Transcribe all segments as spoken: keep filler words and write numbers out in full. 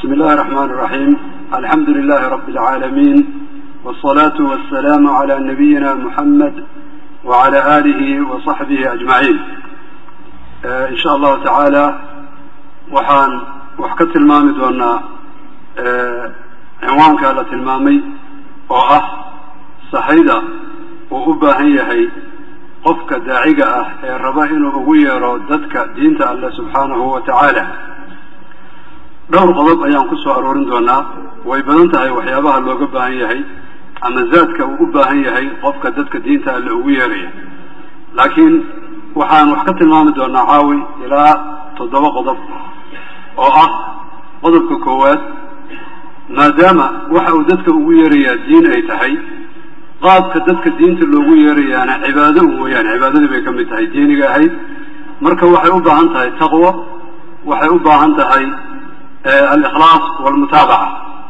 بسم الله الرحمن الرحيم. الحمد لله رب العالمين، والصلاة والسلام على نبينا محمد وعلى آله وصحبه أجمعين. آه إن شاء الله تعالى وحان وحكت المامي دونا آه عنوان كالة المامي وأه صحيدة وأباهية هي قفك داعيقة الربائن وغير وددك دينة الله سبحانه وتعالى. dhowr qodob ayaan ku soo aroorin doonaa. way badan tahay waxyaabaha looga baahan yahay ama zaadka uu u baahan yahay qofka dadka diinta alle ugu yeeraya, laakiin waxaan wax ka tilmaami doonaa caawi ilaa toddoba qodob oo ah qodobka koowaad, maadaama waxa uu dadka ugu yeerayaa diin ay tahay, qaabka dadka diinta loogu yeerayaana cibaado mooyaane cibaadadii bay ka mid tahay diiniga ahayd. marka waxay u baahan tahay taqwo, waxay u baahan tahay الإخلاص والمتابعة.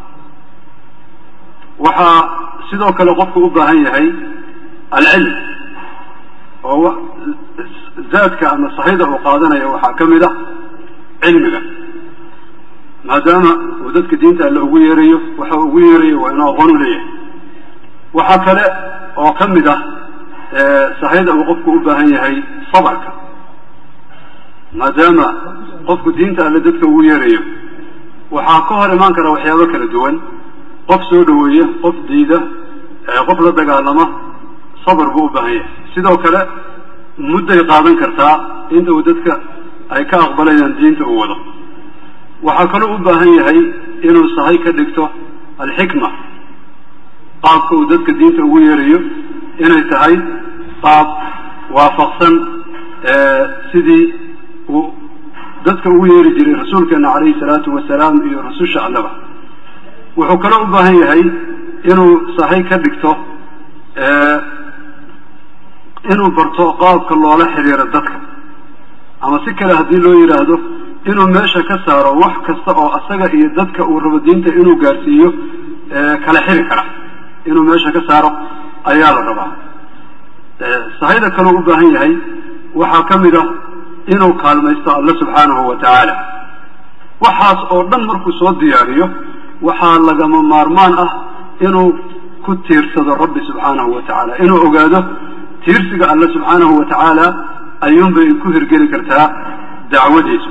وحا سيدو كلا قفك أباهن يهي العلم، وهو ذاتك أن الصحيدة وقادنا يوحا كمدة علمك، ما دام وذاتك دينتا اللي أغيريه وحا أغيريه وإنا أغنو ليه. وحا كلا وكمدة صحيدة وقفك أباهن يهي صبرك، ما دام قفك دينتا اللي ذاتك أغيريه waxaa ka hor imaan kara waxyaabo kala duwan, qof soo dhaweeya, qof diida, qof la dagaalama, sabr buu u baahan yahay. sidoo kale mudday qaadan kartaa inta uu dadka ay ka aqbalayaan diinta uu wado. waxaa kaloo u baahan yahay inuu sahay ka dhigto alxikma, qaabka uu dadka diinta ugu yeerayo inay tahay qaab waafaqsan sidii uu dadka ugu yeeri jiray rasuulkeena calayhi salaatu wasalaam iyo rasusha allaba. wuxuu kaloo u baahan yahay inuu sahay ka dhigto inuu barto qaabka loola xiriiro dadka, ama si kale haddii loo yidhaahdo inuu meesha ka saaro wax kasta oo asaga iyo dadka uu rabo diinta inuu gaarsiiyo kala xiri kara, inuu meesha ka saaro ayaa la rabaa. sahayda kaloo u baahan yahay waxaa ka mid ah inuu kaalmaysto alla subxaanahu wa tacaala. waxaas oo dhan markuu soo diyaariyo waxaa lagama maarmaan ah inuu ku tiirsado rabbi subxaanahu wa tacaala, inuu ogaado tiirsiga alla subxaanahu wa tacaala ayuunbay ku hirgeli kartaa dacwadiisu.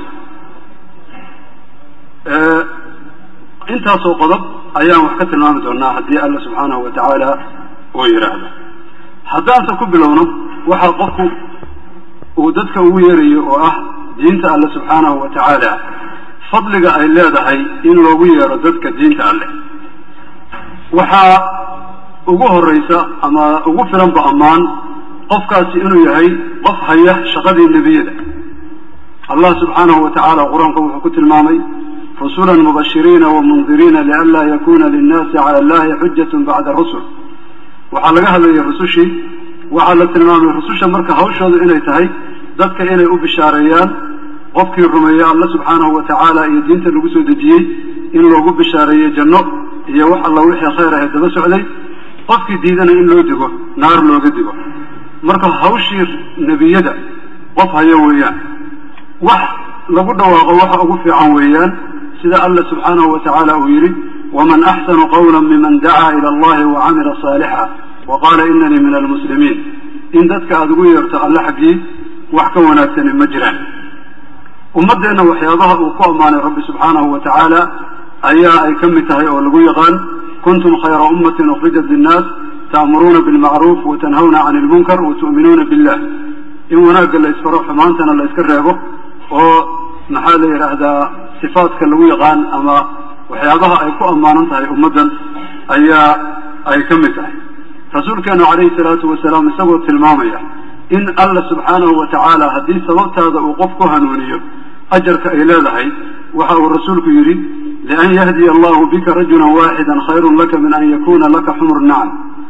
intaasoo qodob ayaan wax ka tilmaami doonaa haddii alla subxaanahu wa tacaala uu yidhaahdo. haddaanse ku bilowno waxaa qofku uu dadka ugu yeerayo oo ah diinta alle subxaanahu wa tacaala, fadliga ay leedahay in loogu yeero dadka diinta alle waxaa ugu horeysa ama ugu filanba ammaan qofkaasi inuu yahay qof haya shaqadii nebiyada. allah subxaanahu wa tacaala qur-aanka wuxuu ku tilmaamay rasulan mubashiriina wamundiriina lianlaa yakuna linnaasi cala allahi xujatun bacda rusul. waxaa laga hadlayay rusushii, waxaa la tilmaamay rususha marka hawshooda inay tahay dadka inay u bishaareeyaan qofkii rumeeya alla subxaanahu wa tacaala iyo diinta lagu soo dejiyey in loogu bishaareeyo janno iyo wax alla wixii khayr ahe daba socday, qofkii diidana in loo digo naar looga digo. marka hawshii nebiyada qof hayo weeyaan, wax lagu dhawaaqo waxa ugu fiican weeyaan, sida alla subxaanahu wa tacaala uu yidhi waman axsanu qawla miman dacaa ila allahi wacamila saalixa waqaala inanii min almuslimiin. in dadka aada ugu yeerto alle xaggii wax ka wanaagsani ma jiraan. ummaddeenna waxyaabaha uu ku ammaanay rabbi subxaanahu wa tacaala ayaa ay ka mid tahay oo lagu yaqaan kuntum khayra ummatin ukhrijat linnaas ta'muruuna bilmacruuf watanhawna cani ilmunkar watu'minuuna billah. in wanaagga la isfaro xumaantana la iska reebo oo maxaa la yidhaahdaa sifaadka lagu yaqaan ama waxyaabaha ay ku ammaanan tahay ummaddan ayaa ay ka mid tahay. rasuulkeenu calayhi salaatu wasalaam isagoo tilmaamaya in alla subxaanahu wa tacaala haddii sababtaada uu qof ku hanuuniyo ajarka ay leedahay, waxa uu rasuulku yidhi lian yahdiya allahu bika rajulan waaxidan khayrun laka min an yakuna laka xumru nacam.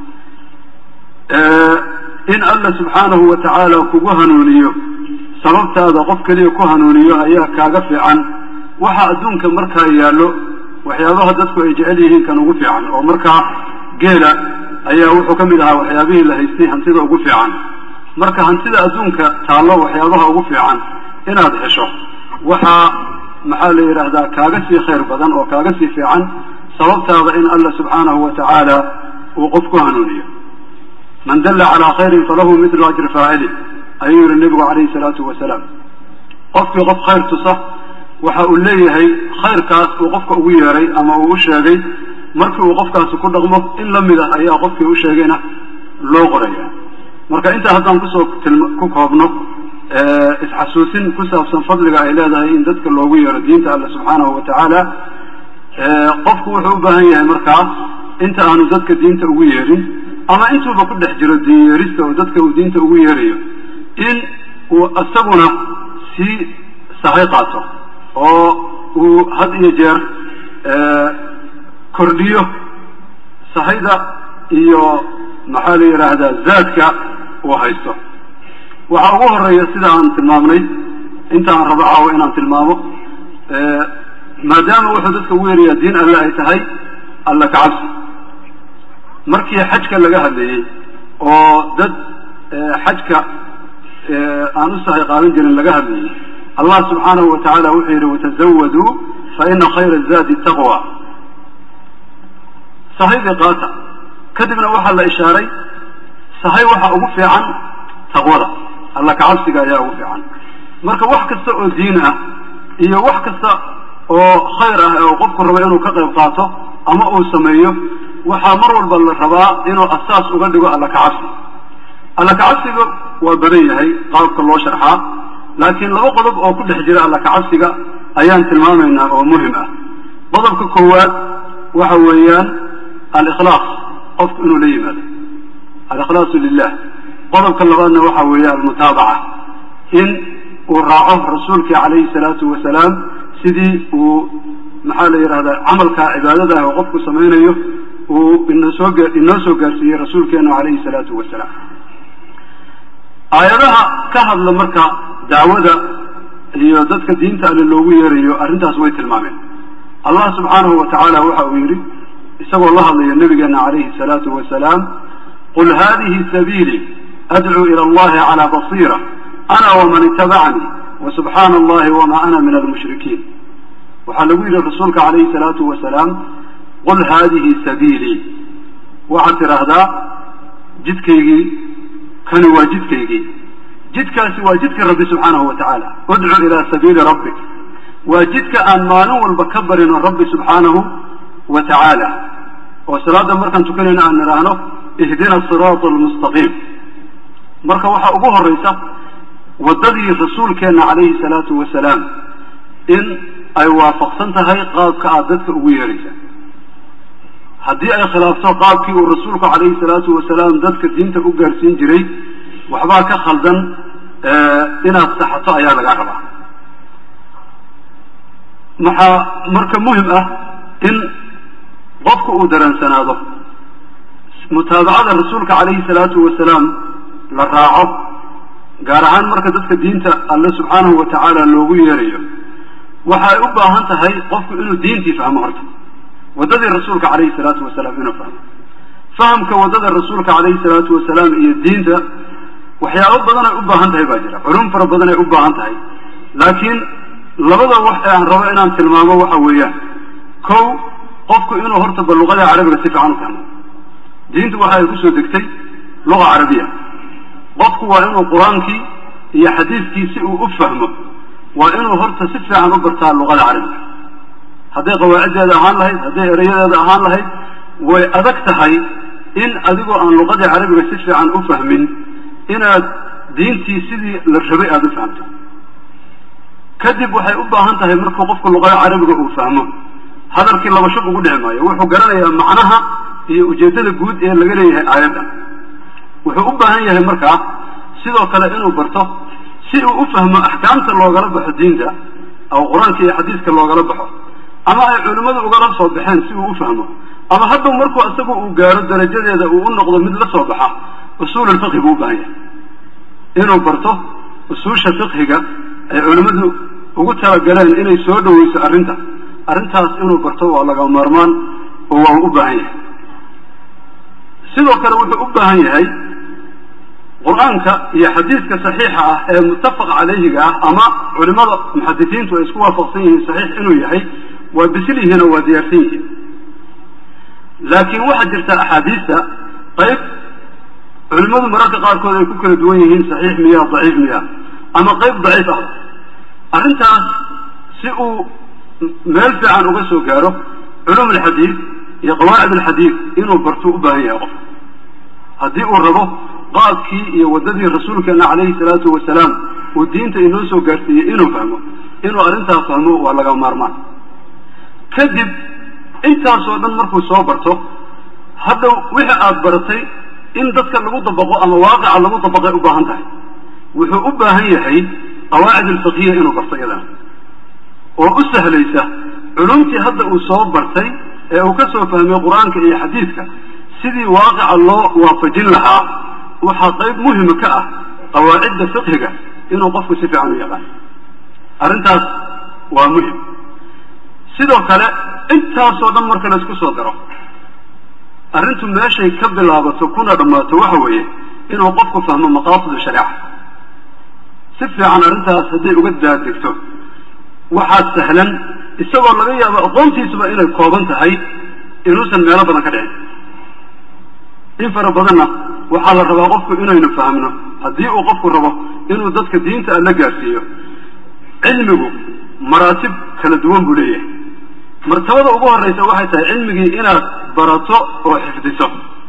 in alla subxaanahu wa tacaala kugu hanuuniyo sababtaada qof keliya ku hanuuniyo ayaa kaaga fiican waxa adduunka markaa yaallo waxyaabaha dadku ay jecel yihiin kan ugu fiican. oo markaa geela ayaa wuxuu ka mid ahaa waxyaabihii la haystay hantida ugu fiican. marka hantida adduunka taallo waxyaabaha ugu fiican inaad hesho waxaa محل يرهدا كاغسي خير بدن أو كاغسي في عن صوبتها إن الله سبحانه وتعالى وقفك هنونية من دل على خير فله مثل أجر فاعله أيها النبي عليه الصلاة والسلام قفك قف خير تصح وحاول لي هي خير كاس وقفك وياري أما وشاقي مركي وقفك سكون رغمه إن لم يده أي قفك وشاقينا لو غريا مركا أنت هدام كسوك كوكابنو اه إسحسوسين كسوك فضلك إلى إن دتك اللو ويار دينت الله سبحانه وتعالى اه قفك وحوبها هي مركا أنت أنا دتك دينت وياري أما أنتوا بقول حجر ديرست ودتك ودينت وياري إن وأستبنا سي صحيقاته أو هذا يجر اه كرديو صحيدا إيو محالي هذا زادك وهيسته وعوه الرئيس إذا أنت المامني أنت عن ربعه وإن أنت المامو اه ما دام وحدتك ويري الدين الله يتهي الله كعبس مركي حجك اللي هذه ودد اه حجك اه أنصح قالين جل اللي هذه الله سبحانه وتعالى وحير وتزودوا فإن خير الزاد التقوى صحيح قاطع كذبنا وحل إشاري صحيح وحا أوفي عن تقوى الله كعبسك يا أوفي عن مركا وحكسة دينه إيا وحكسة خيره أو قبك الربيعين كقيب قاطع أما أو سميه وحا مروا البالرباء إنه أساس أقدقوا الله كعبسك الله كعبسك وبريه هي قالك الله شرحا لكن لو قلب أو كل حجرة الله كعبسك أيان تلمامنا أو مهمة بضبك كوات وحويان الإخلاص قفك إنه لي ماذا الإخلاص لله قلبك اللغانة وحويان المتابعة إن وراعه رسولك عليه الصلاة والسلام سيدي ومحال يرى هذا عملك عبادته وقفك سمينيه وإنه سوق سي رسولك عليه الصلاة والسلام آياتها كهض لمركة دعوة هي ذاتك دينتا للوية ريو أرنتها سويت المامين الله سبحانه وتعالى وحويري يسوى الله النبي عليه الصلاة والسلام قل هذه سبيلي أدعو إلى الله على بصيرة أنا ومن اتبعني وسبحان الله وما أنا من المشركين وحلوي لرسولك عليه الصلاة والسلام قل هذه سبيلي وعتر هذا جدكيجي كان واجدكيجي جدك سوى جدك رب سبحانه وتعالى ادعو إلى سبيل ربك وجدك أن مانو والبكبر إن الرب سبحانه وتعالى وصلاة مركا تكلنا أن نرانه اهدنا الصراط المستقيم مركا وحا أبوه الرئيسة والذي الرسول كان عليه الصلاة والسلام إن أي وافقسنتها هي قابك أعددك أبوه رئيسة هدي أي خلافته قابك والرسول عليه الصلاة والسلام ذاتك الدين تأقر سنجري وحباك خلدا اه إنا الصحة أيها العقبة محا مركا مهمة إن قفك أودران سناده متابعة رسولك عليه الصلاة والسلام للراعب قارعان مركزتك دينتا الله سبحانه وتعالى اللوغو يريه وحا أبا هانتا هاي قفك إنه دينتي فهم هرته ودد رسولك عليه الصلاة والسلام إنه فهم فهمك ودد رسولك عليه الصلاة والسلام إيه الدينتا وحيا أبا أبا هانتا هاي باجرة علوم فربضنا أبا هانتا هاي لكن لبدا وحي عن ربعنا عن تلمامه وحوياه كو قفك إنه هرتب اللغة العربية سيف عنه فهمه دينته waxay ku soo degtay luqa carabiya qofku waa inuu quraanki iyo xadiiskiisa uu u fahmo waa inuu horta si fiican u bartaa luqada carabiga haday qawaacideeda ahaan lahayd haday erayadeeda ahaan lahayd way adag tahay in adigoo aan luqada carabiga si fiican u fahmin inaad diintii sidii la rabay aad u fahamto kadib waxay u baahan tahay markuu qofku luqada carabiga uu fahmo hadalkii laba shub ugu dhicmaayo wuxuu garanayaa macnaha iyo ujeedada guud ee laga leeyahay aayada wuxuu u baahan yahay markaa sidoo kale inuu barto si uu u fahmo ahkaamta loogala baxo diinta aw quraanka iyo xadiiska loogala baxo ama ay culimadu uga soo baxeen si uu u fahmo ama hadda markuu asagu uu gaaro darajadeeda uu u noqdo mid la soo baxa usul al-fiqh buu baahan yahay inuu barto usuusha fiqhiga ay culimadu ugu talagaleen inay soo dhaweyso arrinta arrintaas inuu barto waa laga maarmaan oo waa u baahan yahay sidoo kale wuxuu u baahan yahay قرآنك يا حديثك صحيحة متفق عليه أما علماء محدثين ويسكوا فصيه صحيح إنه يحي وبسله هنا وديارتيه لكن واحد جرت أحاديثة طيب علماء مراكز قاركود يكون كل دوينهن صحيح مياه ضعيف مياه أما قيب ضعيف أهل أنت سئوا مالفع عن أغسو قارو علوم الحديث هي قواعد الحديث إنه برتوء باهي أغف هدئ الربو قال كي يوددي الرسول كان عليه الصلاة والسلام والدين إنه سو قارتي إنه فهمه إنه أرنتها فهمه ولا مارمان كذب انت صوبا مركو صوبرته هذا وحي أدبرتي إن ذاتك اللي طبقه أما واقع اللي طبقه أباهنته وحي أباهن يحي قواعد الفقهية إنه برتقلا وأسه ليس علومتي هذا صوبرتي وكسو فهمي القرآن كأي حديثك سيدي واقع الله وافجن لها وحاطيب مهم كأه قواعد الفقهية إنه قفوا سفع عنه يغان أرنتاس ومهم سيدو كلا intaasoo dhan marka la isku soo daro arrintu meeshay ka bilaabato kuna dhammaato waxa weeye inuu qofku fahmo maqaasid shariica si fiican arrintaas haddii uga daadegto waxaa sahlan isagoo laga yaabo aqoontiisuba inay kooban tahay inuusan meelo badan ka dhicin in fara badanna waxaa la rabaa qofku inaynu fahmno haddii uu qofku rabo inuu dadka diinta alla gaarsiiyo cilmigu maraatib kala duwan buu leeyahay مرتبة أبوها الرئيسة واحد علمي إنا براتو وحفظيسو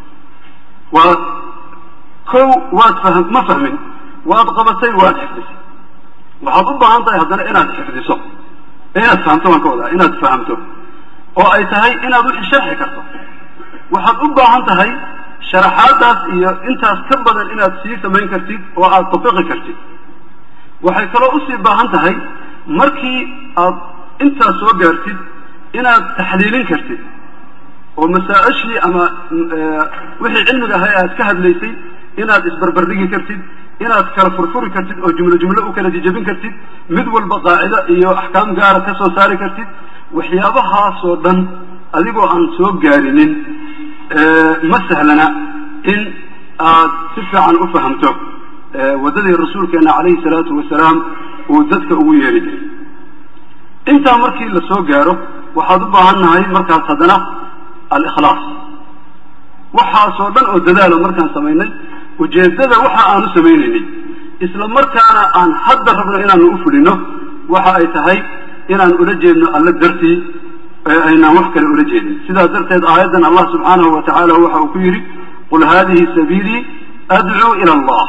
وكو واد فهم ما فهمين واد قبطي واد حفظيسو وحضبها أنت يهدنا إنا تحفظيسو إنا تفهمتو من كولا إنا تفهمتو وأي تهي إنا دوش الشرح كرتو وحضبها أنت هاي شرحاتات إيا إنت أسكبدا إنا تسير تمين كرتيد وعاد تطبيق كرتيد وحي كلا أصيبها أنت هاي مركي إنت سوى كرتيد inaad taxliilin kartid oo masaa'ishii ama wixii cilmiga ahaa aad ka hadlaysay inaad isbarbardhigi kartid inaad kala furfuri kartid oo jumlo jumlo u kala jijabin kartid mid walba qaacida iyo axkaam gaara ka soo saari kartid waxyaabahaas oo dhan adigoo aan soo gaarinin ma sahlana in aad si fiican u fahamto wadadii rasuulkeena calayhi salaatu wasalaam uu dadka ugu yeeri jiray intaa markii la soo gaaro waxaad u baahannahay markaas haddana al-ikhlaas waxaasoo dhan oo dadaalo markaan samaynay ujeeddada waxa aanu samaynaynay isla markaana aan hadda rabno inaanu u fulino waxa ay tahay inaan ula jeedno alla dartii aynaan wax kale ula jeedin sidaa darteed aayaddan allah subxaanahu wa tacaala waxa uu ku yidhi qul haadihi sabiilii adcuu ila allah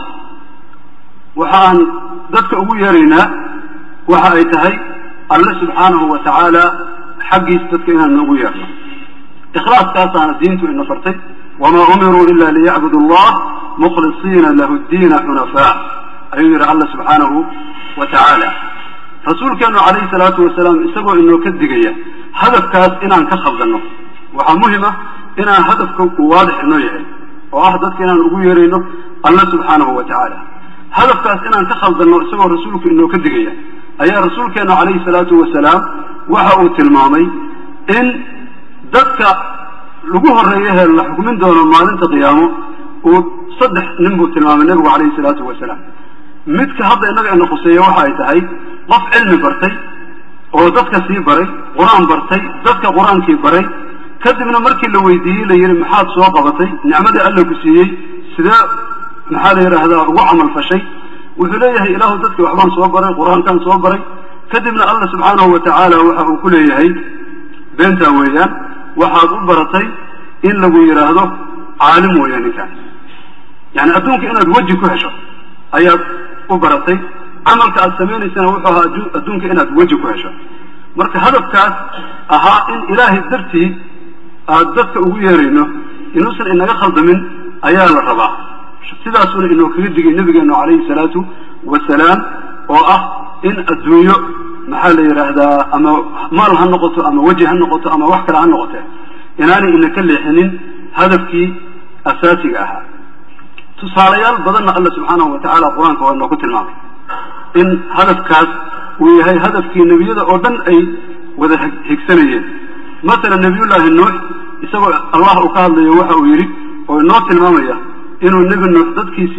waxaan dadka ugu yeeraynaa waxa ay tahay alle subxaanahu wa tacaala حقي استذكرنا النبوية إخلاص كاسان الدين إن فرتي وما أمروا إلا ليعبدوا الله مخلصين له الدين حنفاء أيها الله سبحانه وتعالى رسول كانوا عليه الصلاة والسلام استقوا إنه كدقية هدف كاس إنا نكخف ذنه وحمهمة إنا هدفكم واضح إنه يعي وأحدث كنا نقول إنه الله سبحانه وتعالى هدف كاس إنا نكخف ذنه استقوا رسولك إنه كدقية أي رسول كانوا عليه الصلاة والسلام waxa uu tilmaamay in dadka lagu horeeyahay la xukumin doono maalinta qiyaamo uu saddex nin buu tilmaamay nabigu calayhi salaatu wasalaam midka hadda inaga ina khuseeyo waxa ay tahay qof cilmi bartay oo dadka sii baray quraan bartay dadka quraankii baray kadibna markii la weydiiyey la yiri maxaad soo qabatay nicmadii alla ku siiyey sida maxaa la yiraahdaa ugu camal fashay wuxuu leeyahay ilaahu dadka waxbaan soo baray quraankan soo baray كدبنا الله سبحانه وتعالى وحاو كل يهي بنتا ويان وحاو برتي إن لغو يراهدو عالم وياني كان يعني أدونك إنا توجه كهشو أيات أبرتي عملك السمين سنة وحاها أدونك إنا توجه كهشو مرك هدف كاس أها إن إلهي الدرتي أدفت أغيرينو إنوسن إنا يخلط من أيال الرباح سيدا سنة إنه كردقي النبي إنه عليه الصلاة والسلام وأه إن الدنيا محل يرهدا أما مال هالنقطة أما وجه هالنقطة أما وحكر عن نقطة يعني إن كل حنين هدفك أساسي أها تصاليال بدلنا الله سبحانه وتعالى قرآن كوانو كتل معه إن هدف كاس وهي هدفك النبي ذا أردن أي وذا هكسنيين مثلا نبي الله النوح يسوى الله قال لي وحا ويري ونوت المامية إنه النبي النوح ضدكيسي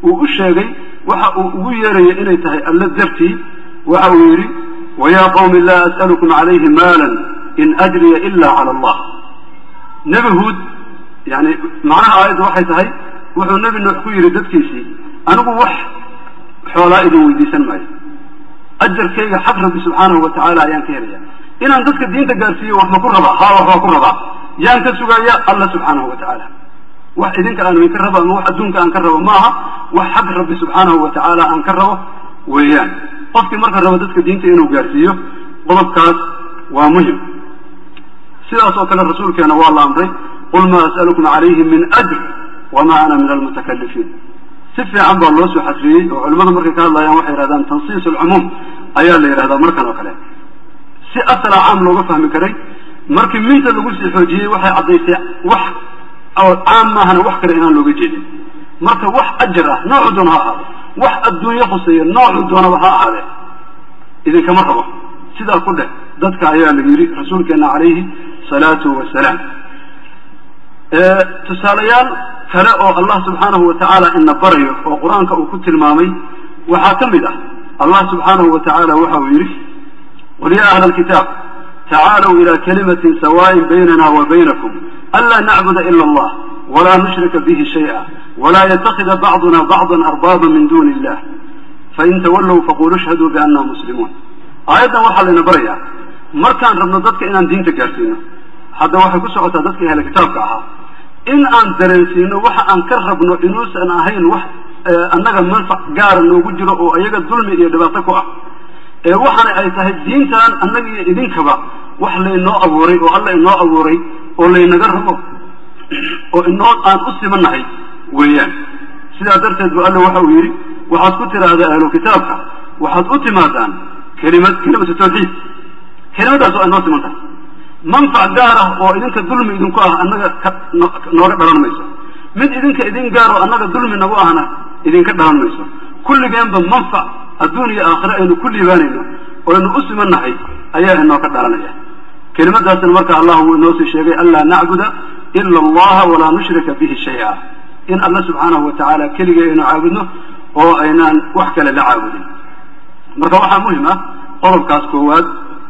وأشيغي وحا ويري إني تهي ألا درتي وحا ويري ويا قوم لا أسألكم عليه مالا إن أجري إلا على الله نبي هود يعني معناها آية وحي تهي وحو النبي نحكو يردد كيسي أنا وح حولائد ويديسان معي أجر كيغا حق ربي سبحانه وتعالى يان كيريا إن أنتك الدين تقارسيه وحنا كربا ها وحنا كربا يان كسوغا يا الله سبحانه وتعالى wax idinka aan ka rabo ama wax adduunka aan ka rabo maaha wax xaq rabbi subhanahu wa ta'ala aan ka rabo weeyaan qofkii marka rabo dadka diinta inuu gaarsiiyo qodobkaas waa muhiim sidaas oo kale rasuulkeena waa la amray qul ma as'alukum alayhi min ajr wama ana min almutakallifin si fiican baa loo soo xasriyey oo culimadu markay ka hadlayaan waxay yiraahdaan tansiis al-umum ayaa la yiraahdaa markan oo kale si asla caam looga fahmi karay markii minta lagu sii xoojiyay waxay cadaysay wax أو عام ما هنا وحكر إن لو جديد مركب وح أجره نوع دون هذا وح الدنيا خصية نوع دون هذا إذا كمرة سيدا كله ذاتك عيال يري رسولك أن عليه صلاة والسلام أه تساليان فلأوا الله سبحانه وتعالى إن بريه وقرآنك وكت المامي وحاكمده الله سبحانه وتعالى وحويره وليا أهل الكتاب تعالوا إلى كلمة سواء بيننا وبينكم ألا نعبد إلا الله ولا نشرك به شيئا ولا يتخذ بعضنا بعضا أربابا من دون الله فإن تولوا فقولوا اشهدوا بأننا مسلمون آية وحل نبريا مركان ربنا ضدك إن دين تكارتينا هذا واحد كسر ضدك هذا الكتاب كعها إن أن درسينا وح أن كرهبنا إنوس أن أهين وح أنك منفع جار إنه وجرا أو أيجا الظلم يدبتكوا وحنا أي تهدين تان أنك يدين كبا وحلا إنه أبوري والله إنه أبوري ولا ينقربه وإنه أن أسلم النهي ويان سيدا درتد بأنه وحويري وحد كتر هذا أهل كتابك وحد أتمادان كلمة كلمة التوحيد كلمة سؤال نوسي منها منفع قاره وإذنك الظلم إذن كواه أنك نورك دلان ميسا من إذنك إذن قاره أنك الظلم نقواهنا إذنك دلان ميسا كل جانب منفع الدنيا آخرة إنه كل يبانينا وإنه أسلم النهي أيها إنه كدلان إياه كلمة ذات المركة الله نوسي الشيء ألا نعبد إلا الله ولا نشرك به شيئا إن الله سبحانه وتعالى كل إنه عابدنا وإنان وحكى للعابدين مركة واحدة مهمة قرب كاسكوات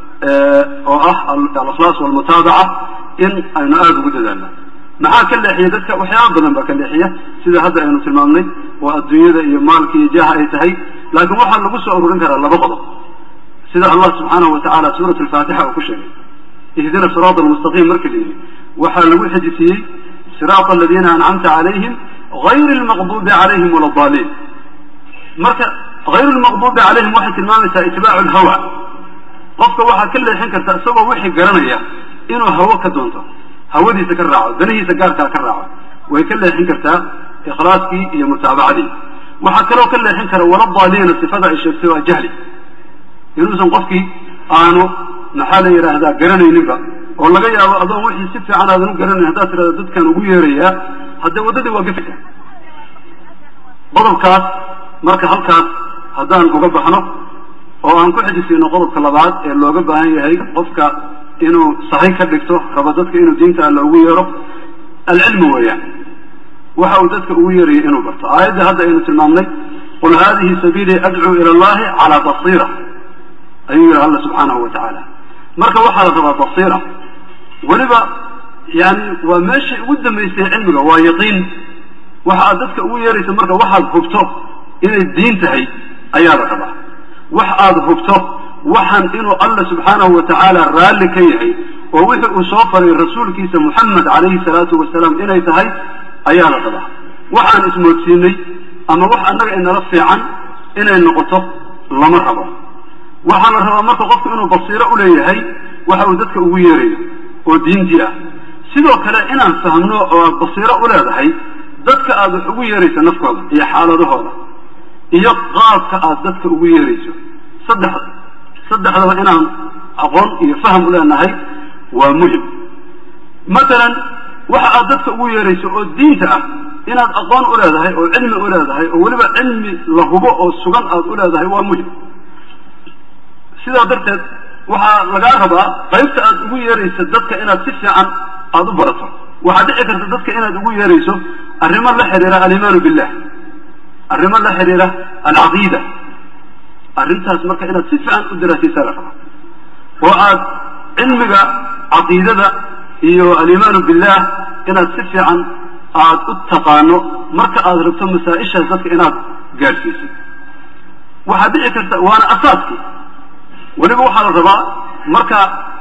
وأح الإخلاص والمتابعة إن أين أعبد ذلك مع كل حياتك وحياة بنا كل حياة سيدا هذا إنه تلمامني والدنيا ذا مالك جاها يتهي لكن واحد لبسه أورنك الله بقضه سيدا الله سبحانه وتعالى سورة الفاتحة وكل شيء اهدنا الصراط المستقيم مركزين وحلو حديثي صراط الذين أنعمت عليهم غير المغضوب عليهم ولا الضالين مركز غير المغضوب عليهم واحد المامسة اتباع الهوى قفك واحد كل الحين كتأسوه وحي قرنية إنه هوا كدونته هوا دي تكرعه ذنهي سكارتها كرعه ويكل الحين كتا إخلاصك هي متابعة دي وحكلو كل الحين كرا ولا الضالين استفادة الشيء سوى جهلي ينوزن قفك آنو نحال يرى هذا قرني نبا والله جاي أظن وحي سبت على ذنوب قرني هذا ترى ضد كان ويريا هذا وددي وقفك بضل كاس مركز هالكاس هذان وقف حنو وأن كل حديث إنه قضب كلابات اللي وقف هاي هاي قفك إنه صحيح كدكتور ربضتك إنه دينك اللي ويره العلم وياه وحاولتك ويري إنه برت آية هذا إنه تلمامني قل هذه سبيلي أدعو إلى الله على بصيرة أيها الله سبحانه وتعالى مركب واحد تبع بصيرة ولبا يعني وماشي قدام يستطيع علمك ويقين وحادتك ويري مركب واحد خبطه إن الدين تهي أيها ركبه واحد خبطه وحن إنه الله سبحانه وتعالى رالي كيهي ووحي أصوفر الرسول كيس محمد عليه الصلاة والسلام إنه تهي أيها ركبه وحن اسمه تسيني أما وحن أنك إن رفي عن إنه النقطة الله مرحبا waxaan rabaa marka qofku inuu basiiro u leeyahay waxa uu dadka ugu yeerayo oo diintii ah sidoo kale inaan fahmno oo basiiro u leedahay dadka aad ugu yeerayso nafkooda iyo xaaladahooda iyo qaabka aad dadka ugu yeerayso saddex saddexdaba inaan aqoon iyo faham u leenahay waa muhiim مثلا waxa aad dadka ugu yeerayso oo diinta ah inaad aqoon u leedahay oo cilmi u leedahay oo waliba cilmi la hubo oo sugan aad u leedahay waa muhiim sidaa darteed waxaa lagaa rabaa qaybta aad ugu yeerayso dadka inaad si fiican aad u barato waxaa dhici karta dadka inaad ugu yeerayso arrimo la xiriira alimaanu billah arrimo la xiriira alcaqiida arrintaas marka inaad si fiican u daraasaysaa la rabaa oo aad cilmiga caqiidada iyo alimaanu billah inaad si fiican aad u taqaano marka aad rabto masaa-ishaas dadka inaad gaadhsiisid waxaa dhici karta waana asaaskii weliba waxaa la rabaa marka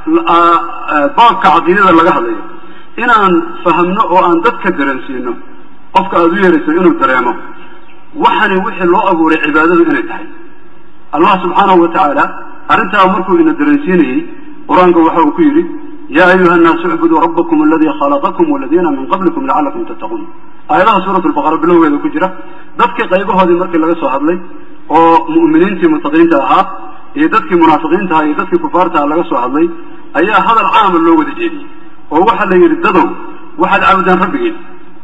baabka caqiidada laga hadlayo inaan fahamno oo aan dadka dareensiino qofka aad u yeerayso inuu dareemo waxani wixii loo abuuray cibaadadu inay tahay allah subxaanahu wa tacaala arrintaa markuu ina dareensiinayey qur-aanka waxa uu ku yidhi yaa ayuha annaasu icbuduu rabbakum aladii khalaqakum waladiina min qablikum lacalakum tattaquun aayadaha suurat lbaqara bilowgeeda ku jira dadkii qaybahoodii markii laga soo hadlay oo mu'miniintii mutaqiinta ahaa iyo dadkii munaafiqiinta ahaa iyo dadkii kufaarta aha laga soo hadlay ayaa hadal caama loo wada jeediyey oo waxaa la yidhi dadow waxaad caabudaan rabbigiin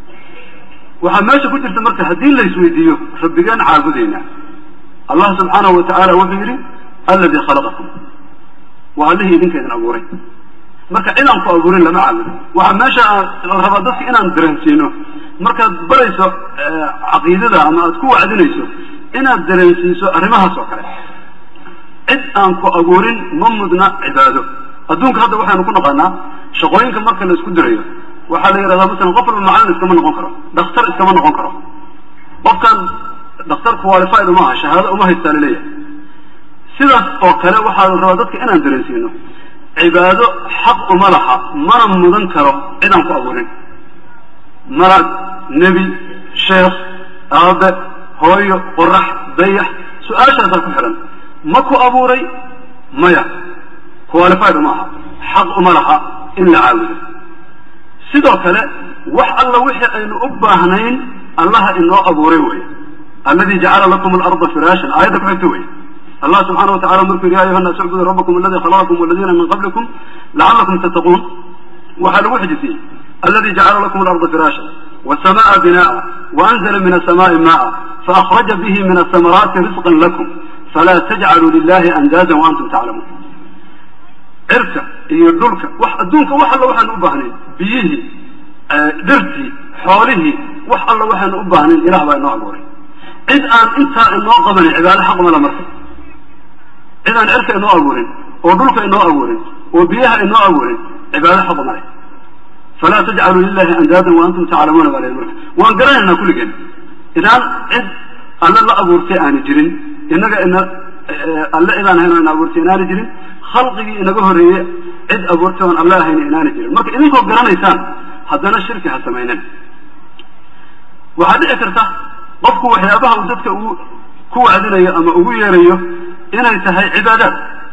waxaa meesha ku jirta marka haddii la isweydiiyo rabbigeen caabudaynaa allah subxaanahu wa tacaala wuxuu yidhi alladii khalaqakum waa allihii idinkaydin abuuray marka cidaan ku abuurin lama caabudo waxaa meesha la rabaa dadka inaan dareensiino markaad barayso caqiidada ama aad ku wacdinayso inaad dareensiiso arrimahaas oo kale cid aan ku abuurin ma mudna cibaado adduunka hadda waxaanu ku naqaanaa shaqooyinka marka la isku dirayo waxaa la yidhahdaa masalan qof walba macallin iskama noqon karo dhakhtar iskama noqon karo qofkan dhakhtar qualified uma aha shahaado uma haystaa laleeyahay sidaas oo kale waxaa la rabaa dadka inaan dareensiino cibaado xaq uma laha mana mudan karo cid aan ku abuurin marag nebi sheekh aabe hooyo qorax dayax su-aashaasaa ku xidhan ma ku abuuray maya qualified uma aha xaq uma laha in la caabudo sidoo kale wax alla wixii aynu u baahnayn allaha inoo abuuray wey alladii jacala lakum alarda firaashan aayadda ku xigta wey allah subxaana wa tacala markuu yidhi ya ayuha nnaas icbuduu rabbakum aladii khalaqakum waladiina min qablikum lacalakum tattaquun waxaa lagu xijisiyey alladii jacala lakum alarda firaashan waasamaaa binaa'a waanzala min asamaai maa'a faakhraja bihi min asamaraati risqan lakum falaa tajcaluu lilahi andaadan waantum taclamuun cirka iyo dhulka wax adduunka wax alla waxaanu u baahnayn biyihii dhirtii xoolihii wax alla waxaanu u baahnayn ilah baa inoo abuuray cid aan intaa inoo qabanin cibaado xaq mala marka cid aan cirka inoo abuurin oo dhulka inoo abuurin oo biyaha inoo abuurin cibaado xaq male falaa tajcaluu lilahi andaadan waantum taclamuuna baa marka waan garanaynaa kulligeen inaan cid alle la abuurtay aani jirin inaga ina alle cidaan ahayn ina abuurtay inaani jirin khalqigii inaga horeeye cid abuurtay oon alle ahayn inaani jirin marka idinkoo garanaysaan haddana shirki ha samaynen waxaa dhici karta qofku waxyaabaha uu dadka uu ku wacdinayo ama ugu yeerayo inay tahay cibaadaad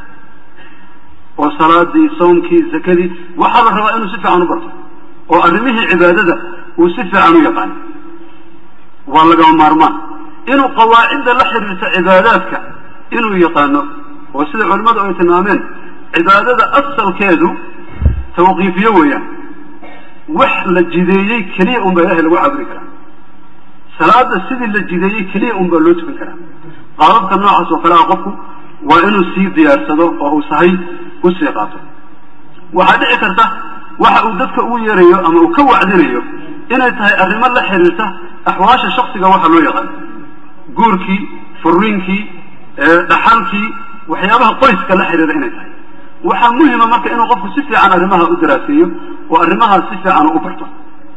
oo salaadii sawmkii zakadii waxaa la rabaa inuu si fiican u barto oo arrimihii cibaadada uu si fiican u yaqaano waa lagama maarmaan inuu qawaacidda la xiriirta cibaadaadka inuu yaqaano oo sida culimmadu ay tilmaameen cibaadada asalkeedu tawqiifiyo weeyaan wax la jideeyey keliya un baa ilahay lagu caabudi karaa salaada sidii la jideeyey keliya un baa loo tukan karaa qaababka noocaas oo kale ah qofku waa inuu sii diyaarsado oo uu sahay u sii qaato waxaa dhici karta waxa uu dadka ugu yeerayo ama uu ka wacdinayo inay tahay arrimo la xiriirta axwaasha shaksiga waxa loo yaqaan guurkii furiinkii dhaxalkii waxyaabaha qoyska la xiriira inay tahay waxaa muhima marka inuu qofku si fiican arrimaha u daraaseeyo oo arrimahaas si fiican u barto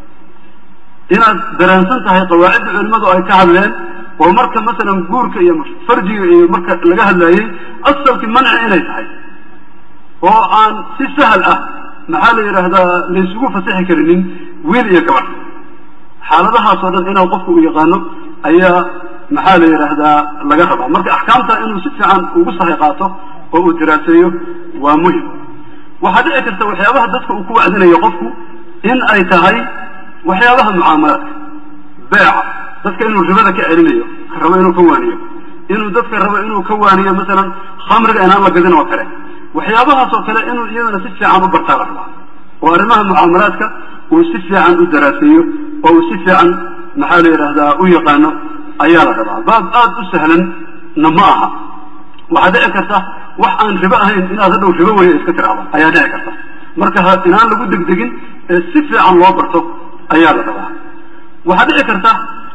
inaad dareensan tahay qawaacidda culimmadu ay ka hadleen oo marka masalan guurka iyo farjiga iyo marka laga hadlayey asalkii manci inay tahay oo aan si sahal ah maxaa la yidhaahdaa laysugu fasixi karinin wiil iyo gabadh xaaladahaas oo dhan inuu qofku u yaqaano ayaa maxaa la yidhaahdaa laga rabaa marka axkaamta inuu si fiican ugu sahay qaato oo uu daraaseeyo waa muhim waxaa dhici karta waxyaabaha dadka uu ku wacdinayo qofku in ay tahay waxyaabaha mucaamalaadka beeca dadka inuu ribada ka celinayo rabo inuu ka waaniyo inuu dadka rabo inuu ka waaniyo masalan khamriga inaan la gadin oo kale waxyaabahaas oo kale inuu iyadana si fiican u bartaa la rabaa oo arrimaha mucaamalaadka uu si fiican u daraaseeyo oo uu si fiican maxaa la yidhaahdaa u yaqaano ayaa la rabaa baab aada u sahlanna ma aha waxaa dhici karta wax aan ribo ahayn inaad hadhow ribo weya iska tiraahdo ayaa dhici karta marka inaan lagu degdegin ee si fiican loo barto ayaa la rabaa waxaa dhici karta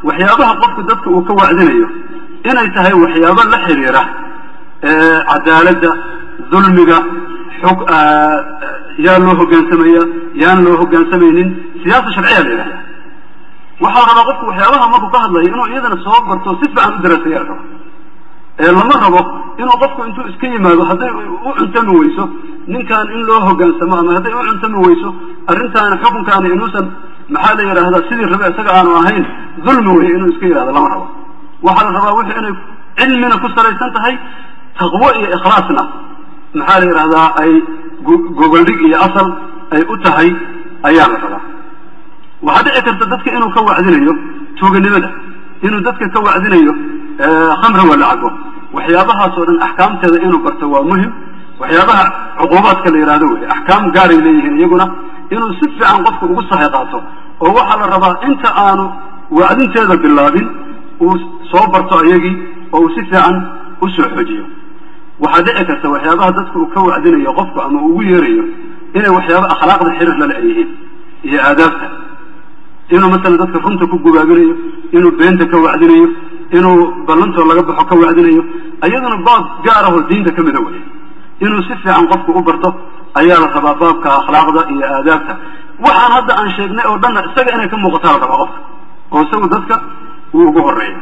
waxyaabaha qofku dadka uu ka wacdinayo inay tahay waxyaabo la xiriira cadaaladda dulmiga xog yaa loo hoggaansamaya yaan loo hoggaansamaynin siyaasa sharciya la yidhahda waxaa rabaa qofku waxyaabaha markuu ka hadlayo inuu iyadana soo barto si fiican u daraasayaa raba ee lama rabo inuu qofku intuu iska yimaado hadday u cuntami weyso ninkan in loo hoggaansamo ama hadday u cuntami weyso arrintaani xukunkaani inuusan maxaa la yidhaahdaa sidii rabe isaga aanu ahayn dulmi weye inuu iska yidhahdo lama rabo waxaa la rabaa wixii inay cilmina ku salaysan tahay taqwo iyo ikhlaasna maxaa la yidhahdaa ay gogoldhig iyo asal ay u tahay ayaa la rabaa waxaa dhici karta dadka inuu ka wacdinayo tuuganimada inuu dadka ka wacdinayo khamra wala cabo waxyaabahaas oo dhan axkaamteeda inuu barto waa muhim waxyaabaha cuquubaadka la yidhahdo wey axkaam gaaray leeyihiin iyaguna inuu si fiican qofku ugu sahay qaato oo waxaa la rabaa inta aanu wacdinteeda bilaabin uu soo barto ayagii oo uu si fiican u soo xoojiyo waxaa dhici karta waxyaabaha dadka uu ka wacdinayo qofku ama ugu yeerayo inay waxyaaba akhlaaqda xiriir lala yihiin iyo aadaabta inuu masalan dadka runta ku gubaabinayo inuu beenta ka wacdinayo inuu ballantoo laga baxo ka wacdinayo iyaduna baab gaar ahoo diinta ka mida weye inuu si fiican qofku u barto ayaa la rabaa baabka akhlaaqda iyo aadaabta waxaan hadda aan sheegnay oo dhanna isaga inay ka muuqataa la rabaa qofka oo isagu dadka uu ugu horeeyo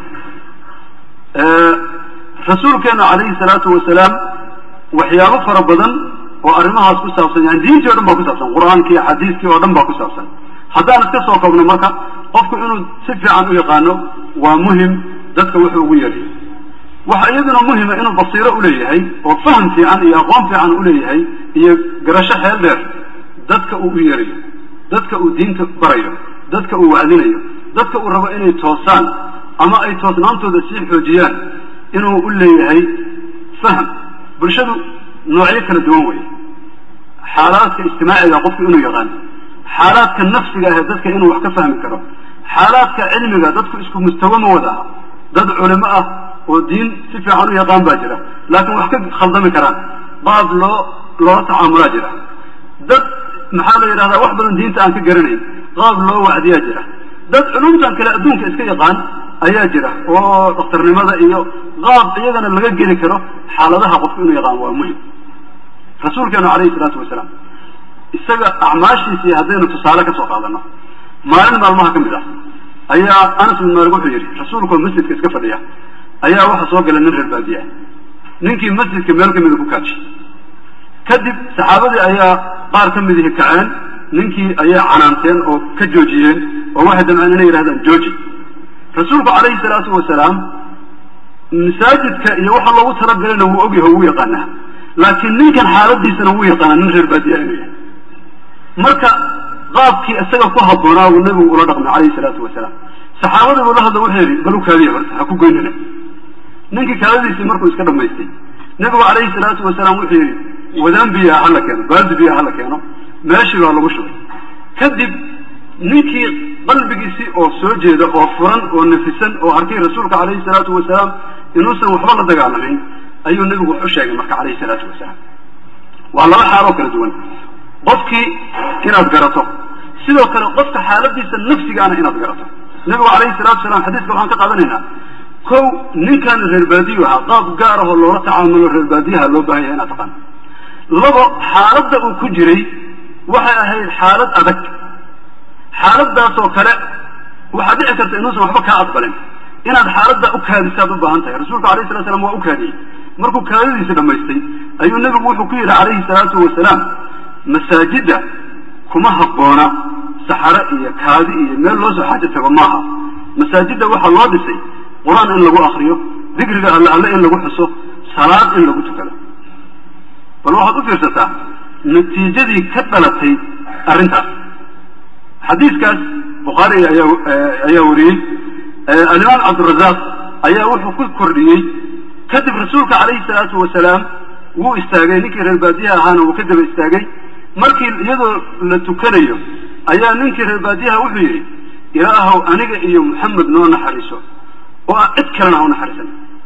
rasuulkeena calayhi salaatu wasalaam waxyaabo fara badan oo arrimahaas ku saabsan yani diintii o dhan baa ku saabsan qur-aankii xadiiskii oo dhan baa ku saabsan haddaan iska soo koobno marka qofku inuu si fiican u yaqaano waa muhim dadka wuxuu ugu yeerayo waxaa iyaduna muhima inuu basiiro uleeyahay oo faham fiican iyo aqoon fiican uleeyahay iyo garasho xeel dheer dadka uu u yeerayo dadka uu diinta barayo dadka uu wacdinayo dadka uu rabo inay toosaan ama ay toosnaantooda sii xoojiyaan inuu u leeyahay fahm bulshadu noocyo kala duwan weeye xaalaadka ijtimaaciga qofku inuu yaqaano xaalaadka nafsiga ah dadka inuu wax ka fahmi karo xaalaadka cilmiga dadku isku mustawa ma wada aha dad culimo ah oo diin si fiican u yaqaan baa jira laakiin wax ka khaldami karaan baab loo loola tacaamulaa jira dad maxaa la yidhahdaa wax badan diinta aan ka garanayn qaab loo wacdiyaa jira dad culumtan kale adduunka iska yaqaan ayaa jira oo dhakhtarnimada iyo qaab iyagana laga geli karo xaaladaha qofku inuu yaqaan waa muhim rasuulkeenu calayhi salaatu wasalaam isaga acmaashiisii haddaynu tusaale ka soo qaadano maalin maalmaha ka mid ah ayaa anas bin maalik wuxuu yidhi rasuulkoo masjidka iska fadhiya ayaa waxa soo gala nin reer baadiya ninkii masjidka meel ka mida ku kaaji kadib saxaabadii ayaa qaar ka midihi kaceen ninkii ayay canaanteen oo ka joojiyeen oo waxay damceen inay yidhahdaan jooji rasuulku calayhi salaatu wasalaam masaajidka iyo waxa loogu talagalana wuu ogyahay wuu yaqaanaa laakiin ninkan xaaladiisana wuu yaqaanaa nin reer baadiya inuu yahay marka qaabkii isaga ku habboonaa buu nabigu ula dhaqmay calayhi salaatu wasalaam saxaabadii buu la hadla wuxuu yidhi bal u kaadiya horta ha ku goynina ninkii kaadadiisii markuu iska dhamaystay nabigu calayhi salaatu wasalaam wuxuu yidhi wadaan biyaa hala keeno baaldi biyaa hala keeno meeshii baa lagu shubay kadib ninkii qalbigiisii oo soo jeeda oo furan oo nafisan oo arkay rasuulka calayhi salaatu wasalaam inuusan waxba la dagaalamayn ayuu nabigu wax u sheegay marka calayhi salaatu wasalaam waa laba xaaloo kala duwan qofkii inaad garato sidoo kale qofka xaaladiisa nafsigaana inaad garato nabigu calayhi salatu wasalaam xadiiska waxaan ka qaadanaynaa kow ninkan reer baadiyu ahaa qaab gaar ahoo loola tacaamulo reer baadiyaha loo baahan yahay inaad taqaan labo xaaladda uu ku jiray waxay ahayd xaalad adag xaaladaasoo kale waxaad dhici karta inuusan waxba kaa aqbalin inaad xaaladda u kaadisaad u baahan tahay rasuulku alayh salatu slam waa u kaadiyey markuu kaadadiisa dhamaystay ayuu nebigu wuxuu ku yidhi calayhi salaatu wasalaam masaajidda kuma habboona saxare iyo kaadi iyo meel loo soo xaajo tago maaha masaajidda waxaa loo dhisay qur-aan in lagu akriyo dikriga alle alle in lagu xuso salaad in lagu tukado bal waxaad u fiirsataa natiijadii ka dhalatay arrintaas xadiiskaas bukhaari ayaa ayaa wariyey alimaam cabdirazaaq ayaa wuxuu ku kordhiyey kadib rasuulka calayhi salaatu wasalaam wuu istaagay ninkii reer baadiyaha ahaana wuu ka daba istaagay markii iyadoo la tukanayo ayaa ninkii reer baadiyaha wuxuu yidhi ilaahow aniga iyo muxamed noo naxariiso oo aan cid kalena ha u naxariisan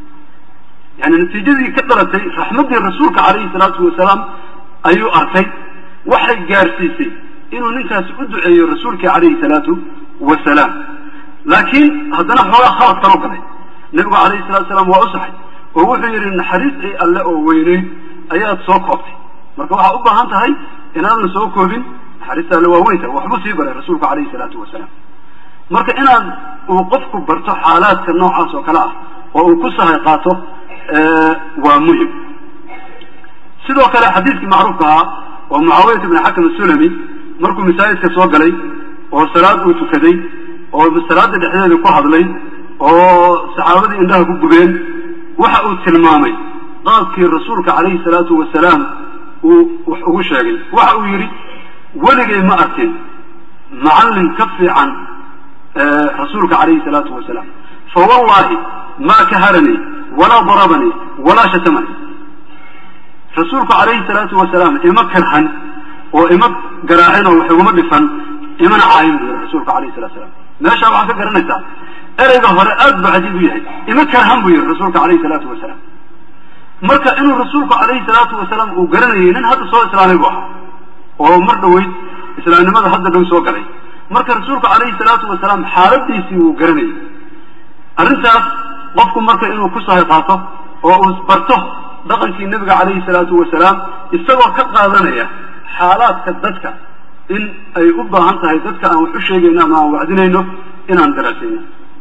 yani natiijadii ka dhalatay raxmaddii rasuulka calayhi salaatu wasalaam ayuu arkay waxay gaarsiisay inuu ninkaasi u duceeyo rasuulkii calayhi salaatu wasalaam لكن هذا هو خلق تركنا النبي عليه الصلاة والسلام وأصحى وهو يري إن حريص الله ويني أيات سوقتي مركب أبا أنت هاي إن أنا سوقه حريص الله وويته وحبسي بره رسولك عليه الصلاة والسلام مركب إن وقفك برتو حالات كالنوع عاصو كلاه وأنقصها يقاته أه ومهم سيدو كلا حديث معروفها ومعاوية بن حكم السلمي مركب مسايد كسوق لي وصلاة وتكدي وبالصلاة الحين يقول لي وصحابتي عندها كوكبين وحقوا التلمامي قال كي رسولك عليه الصلاة والسلام وشاقي وحقوا يري ولقي ما أكل معلم كفي عن رسولك عليه الصلاة والسلام فوالله ما كهرني ولا ضربني ولا شتمني رسولك عليه الصلاة والسلام إما كرهن وإما قراعنا وحكومة لفن إما عايم رسولك عليه الصلاة والسلام ما شاء الله فكر نتا أريد هو أتبع عجيبيه إما كرهن بي رسولك عليه الصلاة والسلام مركا إنه رسولك عليه الصلاة والسلام وقرني لأن هذا صوت إسلامي بوحة ومر دويد إسلامي ماذا حد دوي سوى قري مركا رسولك عليه الصلاة والسلام حاربتي سي وقرني أرنتاس قفكم مركا إنه كسها يقاطه وأصبرته دقنك النبي عليه الصلاة والسلام استوى كقاذنية حالات كدتك إن أي أبا أنت هي دتك أو حشينا ما وعدنا إنه إن عن دراسين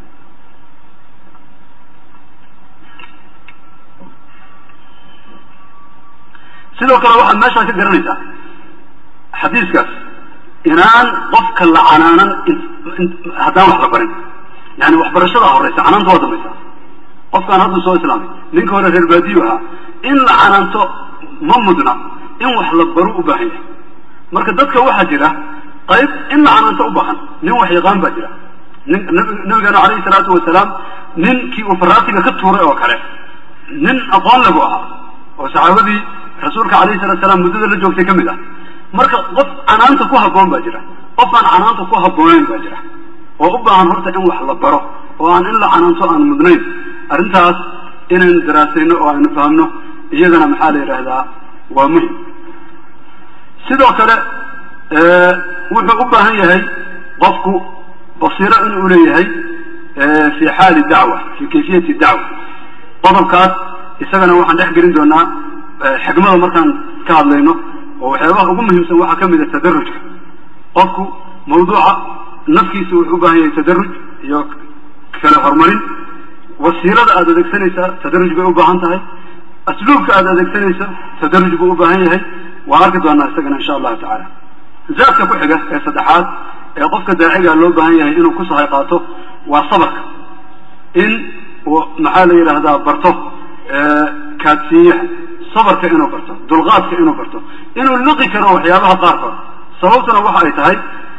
سيدو كلا واحد ماشي في قرنيته حديث كاس إنان قفك العنانا هذا واحد برين يعني وحبر الشرع الرئيس عنان توضم مثلا قفك أنا هذا سوى إسلامي لينك هو غير باديوها إن عنانته ممدنا إن وحلا بروء باهية مركز دتك واحد جرا طيب إن عنانته باهن نين وحي غام باجرا نبي عليه الصلاة والسلام نين كي وفراتك كتورة وكره نين أقوال لبوها وسعودي رسولك عليه الصلاة والسلام مدد اللي جوكتي كمدا مركز قف عنانته كوها قوم باجرا قف عنانته كوها قوين باجرا وقب عن هرتا إن وحلا برو وعن إلا عنانته عن مدنين أرنتاس إن دراسين وأن فهمنا يجدنا محالي هذا ومهم سيدو كلا أه وحقبها هي هي قفكو بصيرة إن أوليه أه في حال الدعوة في كيفية الدعوة طبعا كات يسألنا واحد نحقرين دونا أه حكمه مركان كاظلينه وحيواه أقومهم سواء كم إذا التدرج قفكو موضوع نفكي سوحبها هي التدرج يوك كلا فرمرين والسيرة هذا ذاك سنة تدرج بأوبا عنتها أسلوبك هذا ذاك سنة تدرج بأوبا هي وعاركت وأنا أستغنى إن شاء الله تعالى ذاك كحجة يا صدحات يقفك داعية اللوبا هي إنه كسها يقاته وصبك إن ومحالي هذا برته آه كاتسيح صبر كأنه برته دلغات كأنه برته إنه اللقي كانوا حيالها قارفة صوتنا وحا يتهي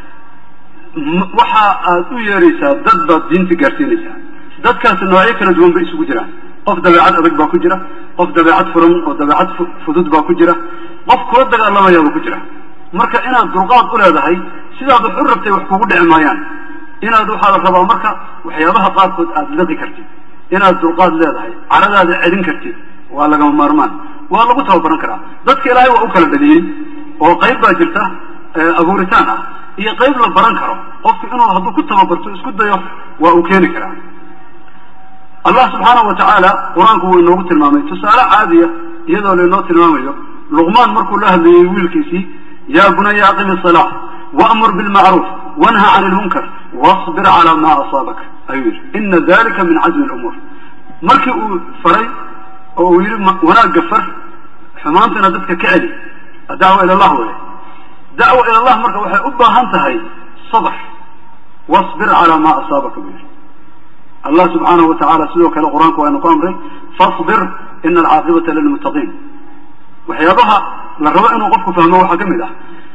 وحا أتويريسا ضد دين تقرتينيسا dadkaas noocyo kala duwan bay isugu jiraan qof dabeecad adag baa ku jira qof dabeecad furan oo dabeecad fudud baa ku jira qof kula dagaalamaya baa ku jira marka inaad dulqaad u leedahay sidaad wax u rabtay wax kugu dhici maayaan inaad waxaa la rabaa marka waxyaabaha qaarkood aad laqi kartid inaad dulqaad leedahay caradaada celin kartid waa lagama maarmaan waa lagu tababaran karaa dadka ilaahay waa u kala dhaliyey oo qayb baa jirta abuuritaan ah iyo qayb la baran karo qofku inuu hadduu ku tababarto isku dayo waa uu keeni karaa الله سبحانه وتعالى قرآن هو إنه تلمامي تسأل عادية يدعو لإنه تلمامي لغمان مركو له بيويل كيسي يا بني أقم الصلاة وأمر بالمعروف وانهى عن المنكر واصبر على ما أصابك أيوه إن ذلك من عزم الأمور مركو فري ونا قفر حمامتنا ذاتك كعلي الدعوة إلى الله وله دعوة إلى الله مركو وحي أبا هانتهي صبر واصبر على ما أصابك به الله سبحانه وتعالى سلوك القرآن وأن قامره فاصبر إن العاقبة للمتقين وحيابها للرواء أنه قفك فهمه وحكم له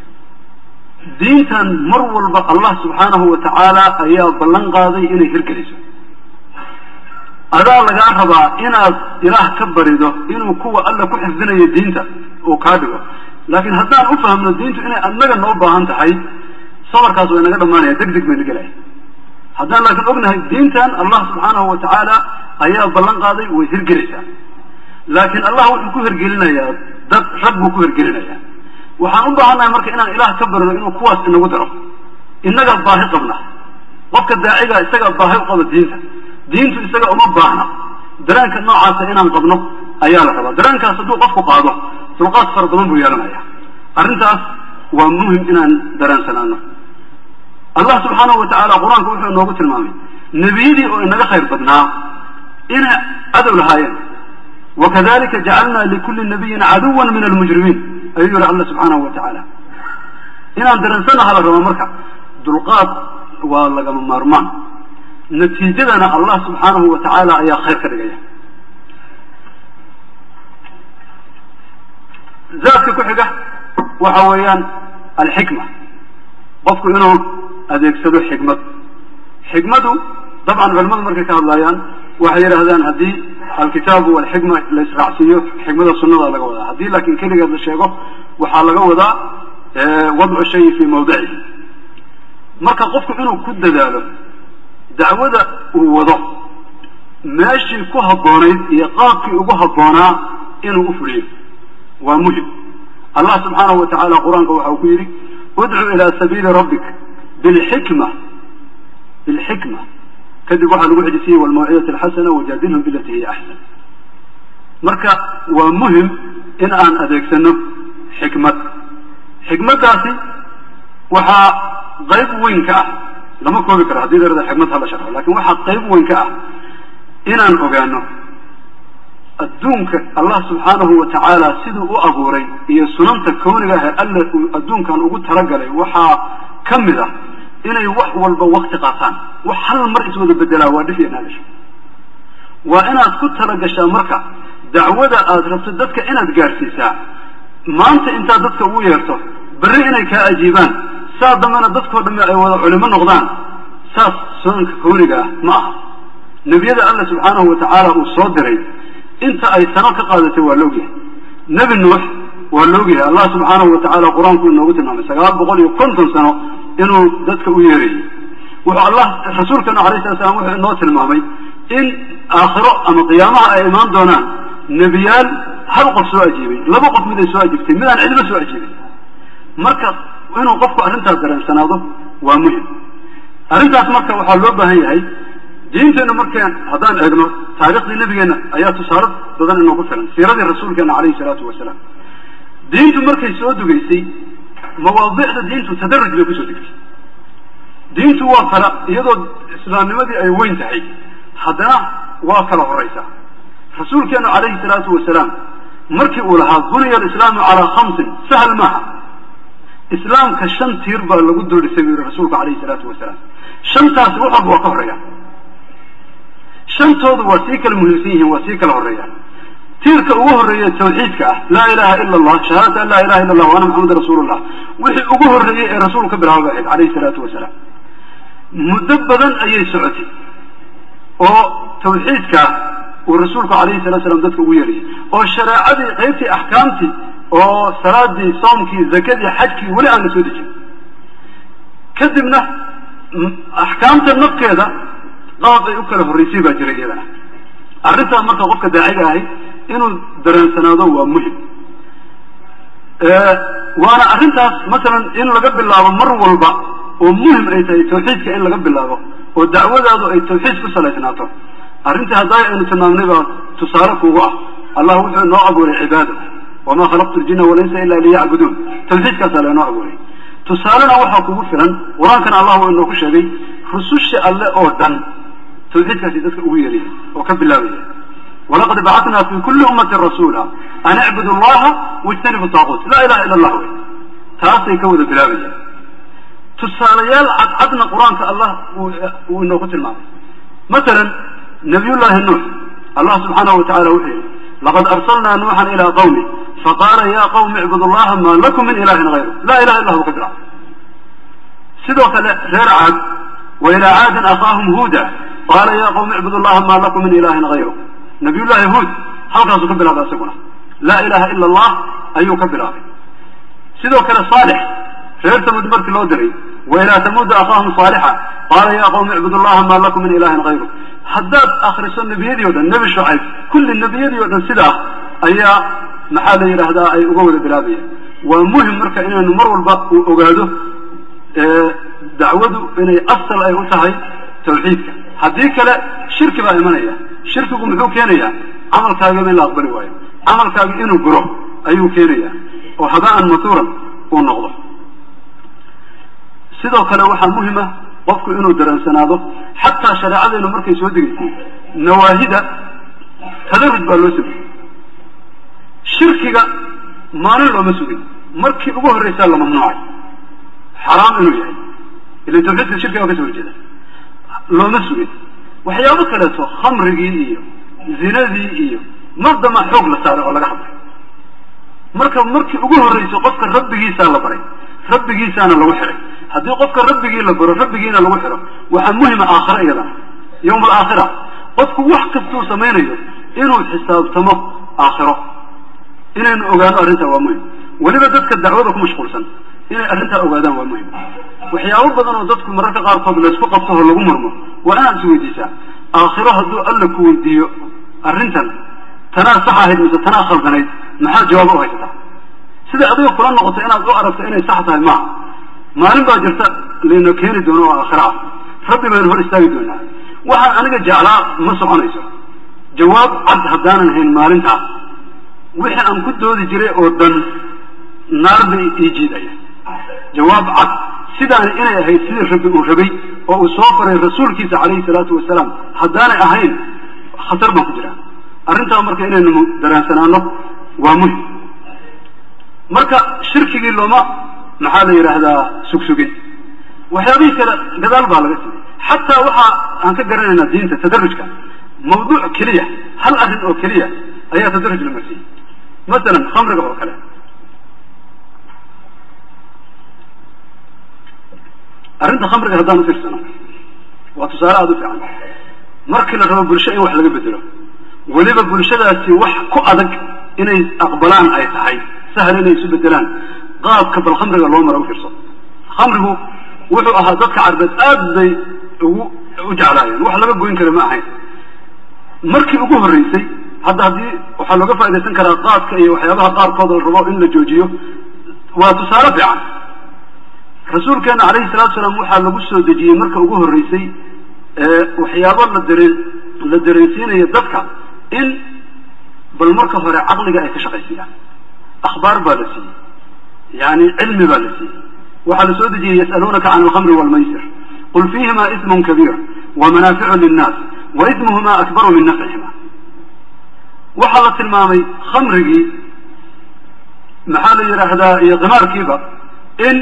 دينتا مرور الله سبحانه وتعالى أيها بلن قاضي إنه هركليسه أذا لقى ربا إن إله كبر إذا إنه كوة ألا كحف ذنية دينتا وكادبه لكن هذا أفهم من دينته إنه أنك النوبة أنت حي صور كاسو إنه قد مانع دقدق من القلعي هذا لكن أبنها دينتان الله سبحانه وتعالى أيها بلن قاضي ويهر قريسا لكن الله كفر قلنا يا دب رب كفر قلنا يا وحنوبة عنا مركا إنا إله كبر إنه كواس إنه قدره إنك الظاهر قبله qofka daaciga isaga baahi u qaba diinta diintu isaga uma baahna dareenka noocaasa inaan qabno ayaa la rabaa dareenkaas hadduu qofku qaado dulqaad fara badan buu yeelanaya arrintaas waa muhim inaan dareensanaano allah subxaanahu watacaala qur-aanku wuxuu inoogu tilmaamay nebiyadii oo inaga khayr badnaa inay cadow lahaayeen wakadalika jacalna likulli nabiyin caduwan min almujrimiin ayuu yihi allah subxaanahu watacaala inaan dareensanaha la rabo marka dulqaad waa lagama maarmaan natiijadana allah subxaanahu watacaala ayaa khayr ka dhigaya zaadka ku xiga waxa weeyaan alxikma qofku inuu adeegsado xikmad xikmadu dabcan culimadu markay ka hadlayaan waxay yidhaahdaan haddii alkitaabu walxikma la israacsiiyo xikmada sunnada laga wadaa haddii laakiin keligeed la sheego waxaa laga wadaa wadcu shayi fii mawdicihi marka qofku inuu ku dadaalo dacwada uu wado meeshii ku habboonayd iyo qaabkii ugu habboonaa inuu u fuliyo waa muhim allah subxaanahu watacaala qur-aanka waxa uu ku yidhi udcu ilaa sabiili rabbik bilxikma bilxikma kadib waxaa lagu xejisiyey walmawcidati alxasana wajaadilhum bilati hiya axsan marka waa muhim in aan adeegsano xikmad xikmaddaasi waxaa qayb weyn ka ah lama koobi karo haddii darada xikmad hala sharxo lakin waxaa qayb weyn ka ah inaan ogaano adduunka allah subxaanahu watacaala siduu u abuuray iyo sunanta kawniga ah alla uu adduunkan ugu talagalay waxaa ka mid ah inay wax walba wakti qaataan wax hal mar iswada bedelaa waa dhif iyo naadasho waa inaad ku talagashaa marka dacwada aad rabto dadka inaad gaarsiisaa maanta intaad dadka ugu yeerto berri inay kaa ajiibaan saa dambena dadkoo dhamme ay wada culimo noqdaan saas sunanka kawniga ah ma aha nebiyada alla subxaanahu watacaala uu soo diray inta ay sano ka qaadatay waa loogyahay nebi nuux waa loogyahay allah subxaanahu watacaala qur-aanku inoogu tilmaamay sagaal boqol iyo konton sano inuu dadka u yeerayay wuxuu allah rasuulkeenu alayh sala slam wuxuu inoo tilmaamay in aakhiro ama qiyaamaha ay imaan doonaan nebiyaal hal qof soo ajiibay laba qof mid ay soo ajiibtay midaan cidba soo ajiibin marka inuu qofku arrintaas dareensanaado waa muhim arrintaas marka waxaa loo baahan yahay diinteenu markaan haddaan eegno taariikhdii nabigeena ayaa tusaale badan inoogu filan siiradii rasuulkeena calayhi salaatu wasalaam diintu markay soo dugaysay mawaadicda diintu tadarruj bay kusoo degtay diintu waa kala iyadoo islaamnimadii ay weyn tahay haddana waa kala horaysaa rasuulkeenu calayhi salaatu wasalaam markii uu lahaa buniya alislaamu calaa khamsin sahal maaha islaamka shan tiir baa lagu duldhisay buu yihi rasuulku calayhi salaatu wasalaam shantaasi wax walba waa ka horreeya shantoodu waa sii kala muhiimsan yihiin waa sii kala horreeyaan tiirka ugu horreeya tawxiidka ah laa ilaha ila allah shahaadata an laa ilaha illa allah wa ana maxamedan rasuulullah wixii ugu horreeyey ee rasuulku ka bilaaba ahayd calayhi salaatu wasalaam muddo badan ayay socotay oo tawxiidka uu rasuulku calayhi salatu salam dadka ugu yeerayay oo shareecadii qaybtii axkaamtii oo salaadii soomkii zakadii xajkii weli aan la soo dejin kadibna axkaamta nafkeeda qaab ay u kala horraysay baa jiray iyadana arrintaa marka qofka daaciga ahay inuu dareensanaado waa muhim waana arrintaas masalan in laga bilaabo mar walba oo muhim ay tahay tawxiidka in laga bilaabo oo dacwadaadu ay tawxiid ku salaysnaato arrintii haddaa aynu tilmaamnay baa tusaale kuugu ah allah wuxuu inoo abuuray cibaada wamaa khalaqtu ljina walaysa ila liyacbuduun tawxiidkaasaa lainoo abuuray tusaalena waxaa kugu filan qur-aankana allah uu inooku sheegay rususha alle oo dhan tawxiidkaasi dadka ugu yeeraya oo ka bilaabaya walaqad bacatnaa fi kulli ummatin rasuula an icbudu allaha wajtanibu taaquut laa ilaha ila allah wey taasay ka wada bilaabayaan tusaalayaal cadcadna qur-aanka allah uu inooku tilmaamay masalan nabiyullaahi nuux allah subxaanahu watacala wuxuu yihi laqad arsalnaa nuuxan ilaa qawmi faqaala ya qawmi icbudu allaha maa lakum min ilahin hayru laa ilaha illa hu ka bilaabay sidoo kale reer caad wa ilaa caadin akhaahum huuda qaala ya qawmi icbudu allaha maa lakum min ilahin hayru nabiyullaahi huud halkaasuu ka bilaabay isaguna laa ilaha ila allah ayuu ka bilaabay sidoo kale saalix reer tamuud markii loo diray wa ilaa tamuuda akhaahum saalixa qaala ya qawmi icbudu allaha maa lakum min ilahin hayru haddaad akriso nebiyadii o dhan nebi shucayb kulli nebiyadii o dhan sidaa ayaa maxaa la yidhaahdaa ay uga wada bilaabayaan waa muhim marka inaynu mar walba uu ogaado dacwadu inay asal ay u tahay tawxiidka haddii kale shirki baa imanaya shirkigu muxuu keenayaa camalkaaga in la aqbali waayo camalkaaga inuu guro ayuu keenayaa oo habaan matuuran uu noqdo sidoo kale waxaa muhima qofku inuu dareensanaado xataa shareecadeenu markay soo degaysay nawaahida tadarruj baa loo sameeyey shirkiga maalin looma sugin markii ugu horreysaa la mamnuucay xaraam inuu yahay ila tawxiidka shirkiga waa ka soo horjeeda looma sugin waxyaabo kaleeto khamrigii iyo zinadii iyo mardama xoog la saaray oo laga hadlay marka markii ugu horreyso qofka rabbigiisaa la baray rabbigiisaana lagu xiray haddii qofka rabbigii la baro rabbigiina lagu xiro waxaa muhima aakhira iyadana yawma alaakhira qofku wax kastuu samaynayo inuu xisaabtamo aakhiro inaynu ogaano arrintaa waa muhim weliba dadka dacwada ku mashquulsan inay arrintaa ogaadaan waa muhim waxyaabo badan oo dadku mararka qaarkood laysku qabto oo lagu murmo waa inaad is weydiisaa aakhiro hadduu alla ku weydiiyo arrintan tanaa sax ahayd mise tanaa khaldanayd maxaa jawaabo u haysataa sida adiga kula noqoto inaad u aragto inay sax tahay maaha maalin baa jirta layna keeni doono oo aakhira ah rabbi baynu hor istaagi doonaa waxaan aniga jeclaa ma soconayso jawaab cad haddaanan hayn maalintaas wixii aan ku doodi jiray oo dhan naar bay ii jiidaya jawaab cad sidaani inay ahayd sidii rabbi uu rabay oo uu soo faray rasuulkiisa calayhi salaatu wasalaam haddaanay ahayn khatar baan ku jiraa arrintaa marka inaynu daraansanaano waa muhim marka shirkigii looma maxaa la yidhaahdaa sugsugin waxyaabihii kale gadaal baa laga siiyey xataa waxa aan ka garanaynaa diinta tadarrujka mawduuc keliya hal arrin oo keliya ayaa tadarruj la marsiiyey masalan khamriga oo kale arrinta khamriga haddaan u fiirsano waa tusaale aada u fiican markii la rabo bulsho in wax laga bedelo weliba bulshadaasi wax ku adag inay aqbalaan ay tahay sahal inay isu bedelaan qaabka bal khamriga loo mara u fiirso khamrigu wuxuu ahaa dadka carbeed aad bay ugu u jeclaayeen wax laga goyn kara ma ahayn markii ugu horreysay hadda haddii waxaa looga faa'idaysan karaa qaadka iyo waxyaabaha qaarkood la rabo in la joojiyo waa tusaale fiican rasuulkeena calayhi salatu salaam waxaa lagu soo dejiyey marka ugu horreysay waxyaabo la dareen la dareensiinayo dadka in bal marka hore caqliga ay ka shaqaysiiyaan akhbaar baa la siiyey yani cilmi baa la siiyey waxaa la soo dejiyey yas'aluunaka can alkhamri waalmaysir qul fiihima ismun kabiir wamanaaficu linnaas wa ismuhuma akbaru min nafcihima waxaa la tilmaamay khamrigii maxaa la yidhaahdaa iyo khimaarkiiba in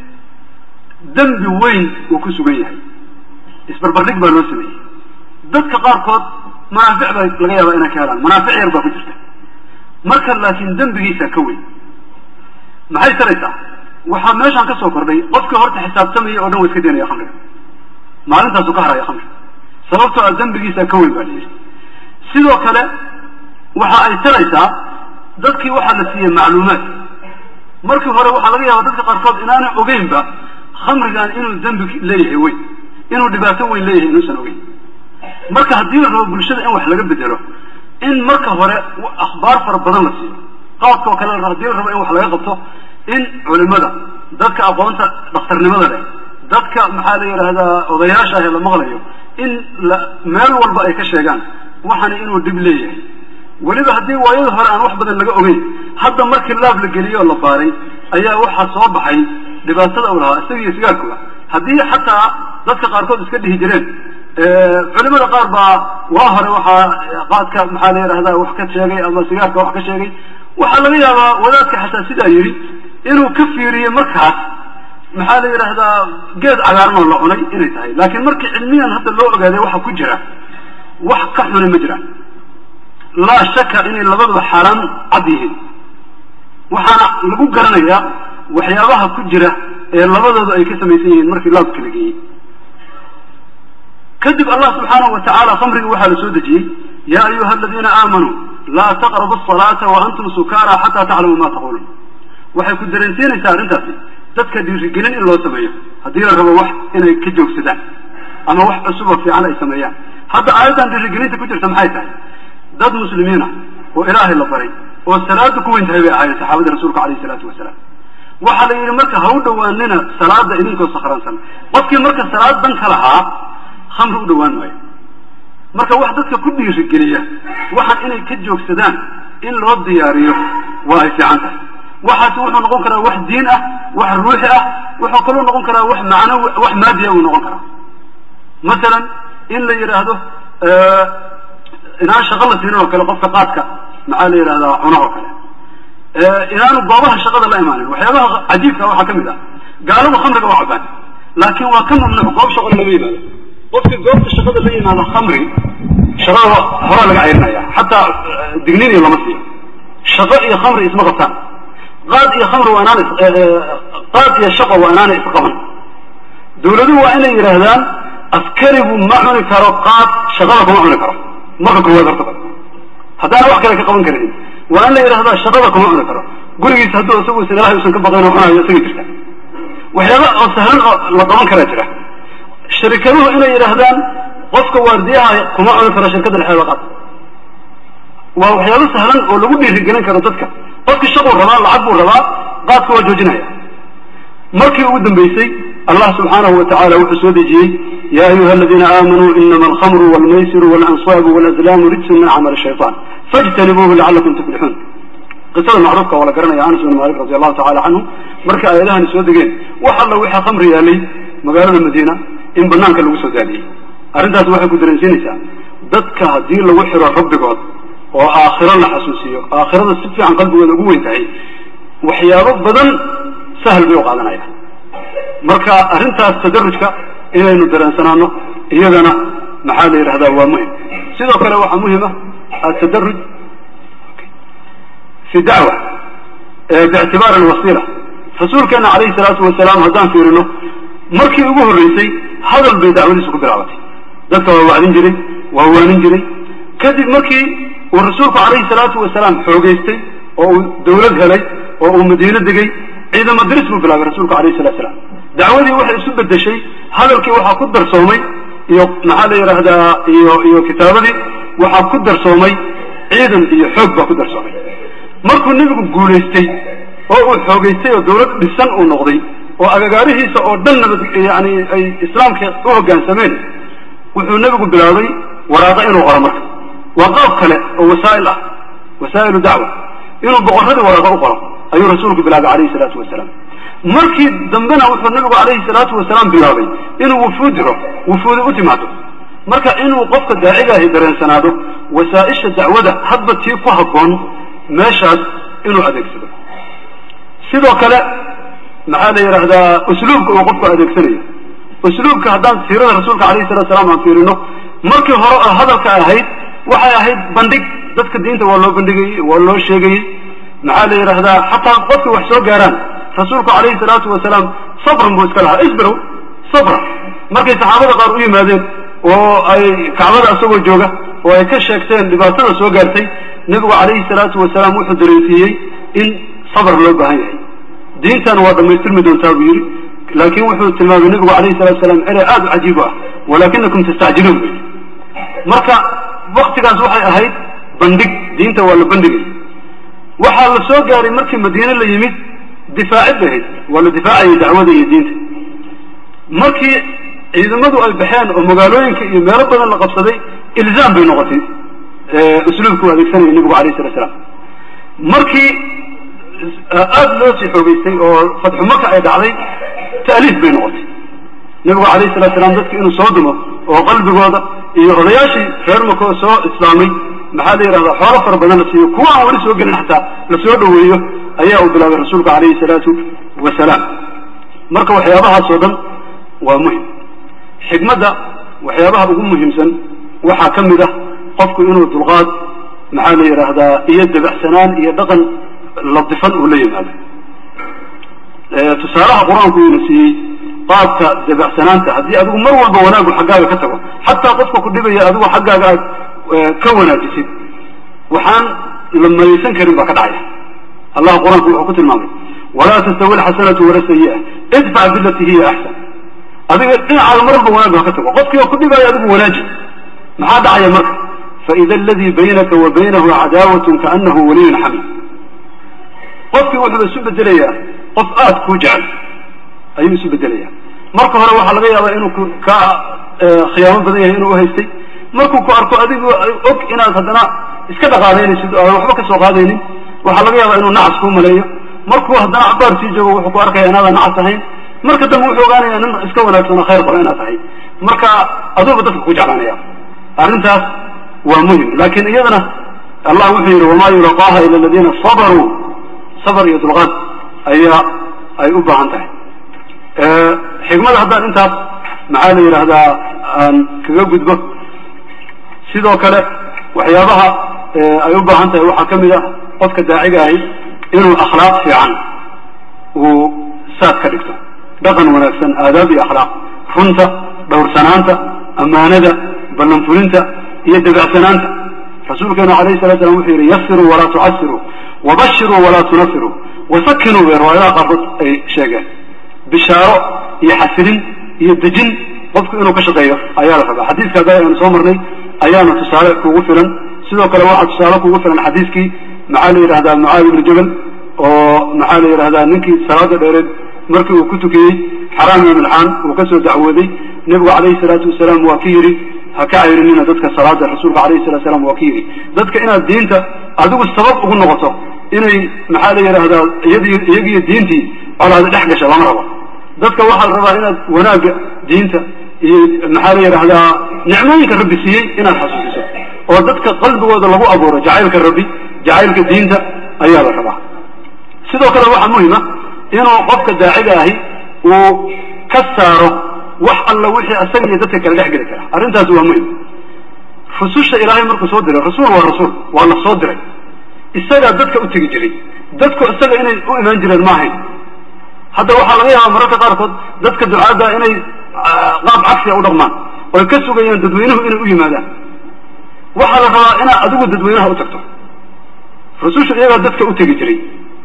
dembi weyn uu ku sugan yahay isbarbardhig baa loo sameeyey dadka qaarkood manaafic baa laga yaabaa inay ka helaan manaafic yar baa ku jirta marka laakiin dembigiisa ka weyn maxay taraysaa waxaa meeshaan ka soo kordhay qofkii horta xisaabtamaya oo dhan wa iska daynaya khamriga maalintaasuu ka haraya khamriga sababtoo a dembigiisa ka weyn baa la yidhi sidoo kale waxa ay taraysaa dadkii waxaa la siiyey macluumaad markii hore waxaa laga yaabaa dadka qaarkood inaanay ogeynba khamrigan inuu dembi leeyahay weyn inuu dhibaato weyn leeyahay inuusan ogeyn marka haddii la rabo bulshada in wax laga bedelo in marka hore akhbaar fara badan la siiyo qaadka oo kale haddii la rabo in wax laga qabto in culimada dadka aqoonta dhakhtarnimada leh dadka maxaa la yidhaahdaa odayaasha ah ee la maqlayo in la meel walba ay ka sheegaan waxaana inuu dhib leeyahay weliba haddii waayada hore aan wax badan laga ogeyn hadda markii laab la geliyey oo la baaray ayaa waxaa soo baxay dhibaatada u lahaa isaga iyo sigaarkuba haddii xataa dadka qaarkood iska dhihi jireen culimada qaar baa waa hore waxaa qaadka maxaa la yidhahdaa wax ka sheegay ama sigaarka wax ka sheegay waxaa laga yaabaa wadaadka xataa sidaa yidhi inuu ka fiiriyey markaas maxaa la yidhaahdaa geed cagaaran oo la cunay inay tahay laakiin markii cilmiyan hadda loo ogaaday waxa ku jira wax ka xuni ma jiraan laa shaka inay labaduba xaaraan cad yihiin waxaana lagu garanayaa waxyaabaha ku jira ee labadooda ay ka samaysan yihiin markii laabka la geeyey kadib allah subxaanahu wa tacaala khamrigi waxaa la soo dejiyey yaa ayuha aladiina aamanuu laa taqrabu asalaata wa antum sukaara xataa taclamuu ma taquluun waxay ku dareensiinaysaa arrintaasi dadka dhiirigelin in loo sameeyo haddii la rabo wax inay ka joogsadaan ama wax cusuboo fiican ay sameeyaan hadda aayaddan dhiirigelinta ku jirta maxay tahay dad muslimiina oo ilaahay la baray oo salaada ku weyn tahay bay ahaayeen saxaabada rasuulka calayhi salaatu wasalaam وحلا يرمك هودوان لنا صلاة إلينكو سخرانسان قفك مركز صلاة بنك لها خمر ودوان ماي مركز وحدتك كل يشكلية واحد إني كجوك سدان إن لو دياريه وايسي عنه واحد وحنا نقول كرا واحد دينه واحد روحه واحد كلنا نقول كرا واحد معنا واحد مادية ونقول كرا مثلا إن اللي يراهده آه إن أنا شغلت هنا وكلا قفك قاتك معالي هذا عناق كلا آه إن أنا بابها شغل الله إيمانه وحيابها عجيب كوا حكم ذا قالوا خمرك وعبان لكن وكم من قوم شغل النبي ماذا قفك قوم الشغل اللي هذا خمري شغل هراء لك عيرنا يا حتى دقنيني ولا مصري شغل يا خمري اسمه غطان قاد يا خمر وأنا قاد يا شقة وأنا إسقمن دولدو وأنا يرهدان أسكرب معوني كرقات شغلكم معوني كرق مرة كوا درتك هذا أنا أحكي لك قبل كريم وأنا يرهدان شغلكم معوني كرق قولي يسهدوا سووا سنة الله يسنك بقينا وأنا يسوي تركا وحيانا سهلان لطمان كراترة الشركة إنا يرهدان قفك وارديها كما معوني كرق شركة الحيوانات وحيانا سهلان ولو بدي يسجلين كراتتك قفك الشغل ربا العب الربا قاد كوا جوجنايا مركي ودن بيسي الله سبحانه وتعالى وحسود جي يا أيها الذين آمنوا إنما الخمر والميسر والأنصاب والأزلام رجس من عمل الشيطان فاجتنبوه لعلكم تفلحون قصة معروفة ولا قرنا يا أنس بن مالك رضي الله تعالى عنه مركي آياتها نسود جين وحلا وحا خمر يالي مقالة المدينة إن بنانك اللي وسود يالي أرنتها توحي قدرين سينيسا ضدك هدين لوحر الرب قد وآخرا لحسوسية آخرا السفي عن قلبه ولقوه انتهي وحيارات بدن سهل بيوقع لنا إياه مركا أرنتها التدرجك إلى إنه دران سنانه إيادنا محالي هذا هو مهم سيدو كلا وحا مهمة التدرج في دعوة باعتبار الوسيلة فسول كان عليه الصلاة والسلام هدان في رنه مركي أبوه الرئيسي هذا البيدعوة لسكو بالعواتي ذلك هو وعدين جري وهو ننجري كذب مركي والرسول عليه الصلاة والسلام حوجيستي أو دولة هلي أو مدينة دقي إذا ما درس مبلغ الرسول عليه الصلاة والسلام دعوتي واحد يسبب ده شيء هذا الكي واحد قدر صومي يو محل هذا يو يو كتابي واحد قدر صومي عيدا يحب قدر صومي مركو النبي قوليستي أو حوجيستي ودولة بالسن ونقضي وأجاره سأودنا يعني أي إسلام كأوه كان سمين والنبي قبلاوي وراضعين وغرمك وقاف كله ووسائل وسائل دعوة إنه بقرده وراء أخرى أي رسولك بلاد عليه الصلاة والسلام مركي ذنبنا وفي النبي عليه الصلاة والسلام بلادي إنه وفوده وفود أتماته مركا إنه وقفت داعية هدرين سناده وسائل الدعوة حبت تيقوها بون ماشهد إنه أديك سبب سيدو كلا معالي هذا أسلوبك وقفت أديك سنية أسلوبك هدان سيرة رسولك عليه الصلاة والسلام عن سيرينه مركي هذا كأهيد waxay ahayd bandhig dadka diinta waa loo bandhigay waa loo sheegay maxaa la yiraahdaa xataa qofka wax soo gaaraan rasuulku calayhi salaatu wasalaam sabran buu iska lahaa isbiru sabra markay saxaabada qaar u yimaadeen oo ay kacbada asagoo jooga oo ay ka sheegteen dhibaatada soo gaartay nabigu calayhi salaatu wasalaam wuxuu dareensiiyey in sabr loo baahan yahay diintan waa dhamaystirmi doontaa buu yiri laakiin wuxuu tilmaamay nabigu calayhi salaatu wasalaam erey aad u cajiib ah walaakinakum tastacjiluun marka waqtigaas waxay ahayd bandhig diinta waa la bandhigay waxaa la soo gaaray markii madiina la yimid difaacid ahayd waa la difaacayay dacwada iyo diinta markii ciidamadu ay baxeen oo magaalooyinka iyo meelo badan la qabsaday ilzaam bay noqotay usluubku adeegsanayay nabigu calayhi salatu wasalaam markii aad loo sii xoogeystay oo fatxu maka ay dhacday ta'liif bay noqotay nabigu calayhi salatu wasalaam dadka inuu soo dumo oo qalbigooda iyo odayaashii reer maka oo soo islaamay maxaa la yidhahdaa xoolo fara badan la siiyo kuwa aan weli soo gelin xataa la soo dhoweeyo ayaa uu bilaabay rasuulka calayhi salaatu wasalaam marka waxyaabahaas oo dhan waa muhim xigmadda waxyaabaha ugu muhiimsan waxaa ka mid ah qofku inuu dulqaad maxaa la yidhaahdaa iyo dabacsanaan iyo dhaqan ladifan uu la yimaado tusaalaha qur-aanku ina siiyey qaabka dabacsanaanta haddii adigu mar walba wanaagu xaggaaga ka tago xataa qofka ku dhibaya adigu xaggaaga aad ka wanaajisid waxaan la malaysan karin baa ka dhacaya allah qur-aanku wuxuu ku tilmaamay walaa tastawi alxasanatu wala sayi'a idfac billati hiya axsan adiga dhinacaaga mar walba wanaagu ha ka tago qofkii ku dhibaya adigu wanaaji maxaa dhacaya marka faida aladii baynaka wa baynahu cadaawatun kaanahu waliyun xamid qofkii wuxuu isu bedelayaa qof aad kuu jecel ayuu isu bedelaya marka hore waxaa laga yaabaa inuu ka khiyaamo badan yahay inuu uhaystay markuu ku arko adigu og inaad haddana iska dhaqaalaynaysid oo waxba ka soo qaadaynin waxaa laga yaabaa inuu nacas kuu maleeyo markuu haddana cabaar sii joogo wuxuu ku arkaya inaadan nacas ahayn marka dambe wuxuu ogaanaya nin iska wanaagsan oo khayr qaba inaad tahay marka aduuba dadka ku jeclaanaya arrintaas waa muhim laakiin iyadana allah wuxuu yidhi wamaa yulaqaaha ila aladiina sabaruu sabr iyo dulqaad ayaa ay u baahan tahay xikmada haddaan intaas maxaa la yidhaahdaa aan kaga gudbo sidoo kale waxyaabaha ay u baahan tahay waxaa ka mid ah qofka daaciga ahi inuu akhlaaq fiican uu saad ka dhigto dhaqan wanaagsan aadaab iyo akhlaaq runta dhowrsanaanta ammaanada ballanfulinta iyo dabecsanaanta rasuulkeenu alayhi salatu salam wuxuu yidhi yasiruu walaa tucasiruu wabashiruu walaa tunafiruu wasakinuu bay riwaayadaha qaarkood ay sheegeen bishaaro iyo xasilin iyo dejin qofku inuu ka shaqeeyo ayaa la rabaa xadiiska hadda aynu soo marnay ayaana tusaale kugu filan sidoo kale waxaa tusaale kugu filan xadiiskii maxaa la yidhahdaa mucaadi ibnu jabal oo maxaa la yidhahdaa ninkii salaada dheereed markii uu ku tukiyey xaraam iyo milxaan uu ka soo dacwooday nebigu calayhi salaatu wasalaam waa ki yidhi ha ka cayrinina dadka salaada rasuulka alayhi salatu salaam waa ki yidhi dadka inaad diinta adigu sabab ugu noqoto inay maxaa la yidhaahdaa iyad iyagiyo diintii colaada dhex gasha lama rabo dadka waxaa la rabaa inaad wanaagga diinta iyo maxaa la yidhaahdaa nicmooyinka rabbi siiyey inaad xasuusiso oo dadka qalbigooda lagu abuuro jacaylka rabbi jacaylka diinta ayaa la rabaa sidoo kale waxaa muhima inuu qofka daaciga ahi uu ka saaro wax alla wixii asaga iyo dadka kala dhex geli kara arrintaas waa muhim rususha ilaahay markuu soo diray rasuul waa rasuul waa la soo diray isagaa dadka u tegi jiray dadku isaga inay u imaan jireen ma ahayn hadda waxaa laga yaabaa mararka qaarkood dadka ducaadda inay qaab cagsiga u dhaqmaan oy ka sugayaan dadweynuhu inay u yimaadaan waxaa la rabaa inaad adigu dadweynaha u tagto rususha iyagaa dadka u tegi jiray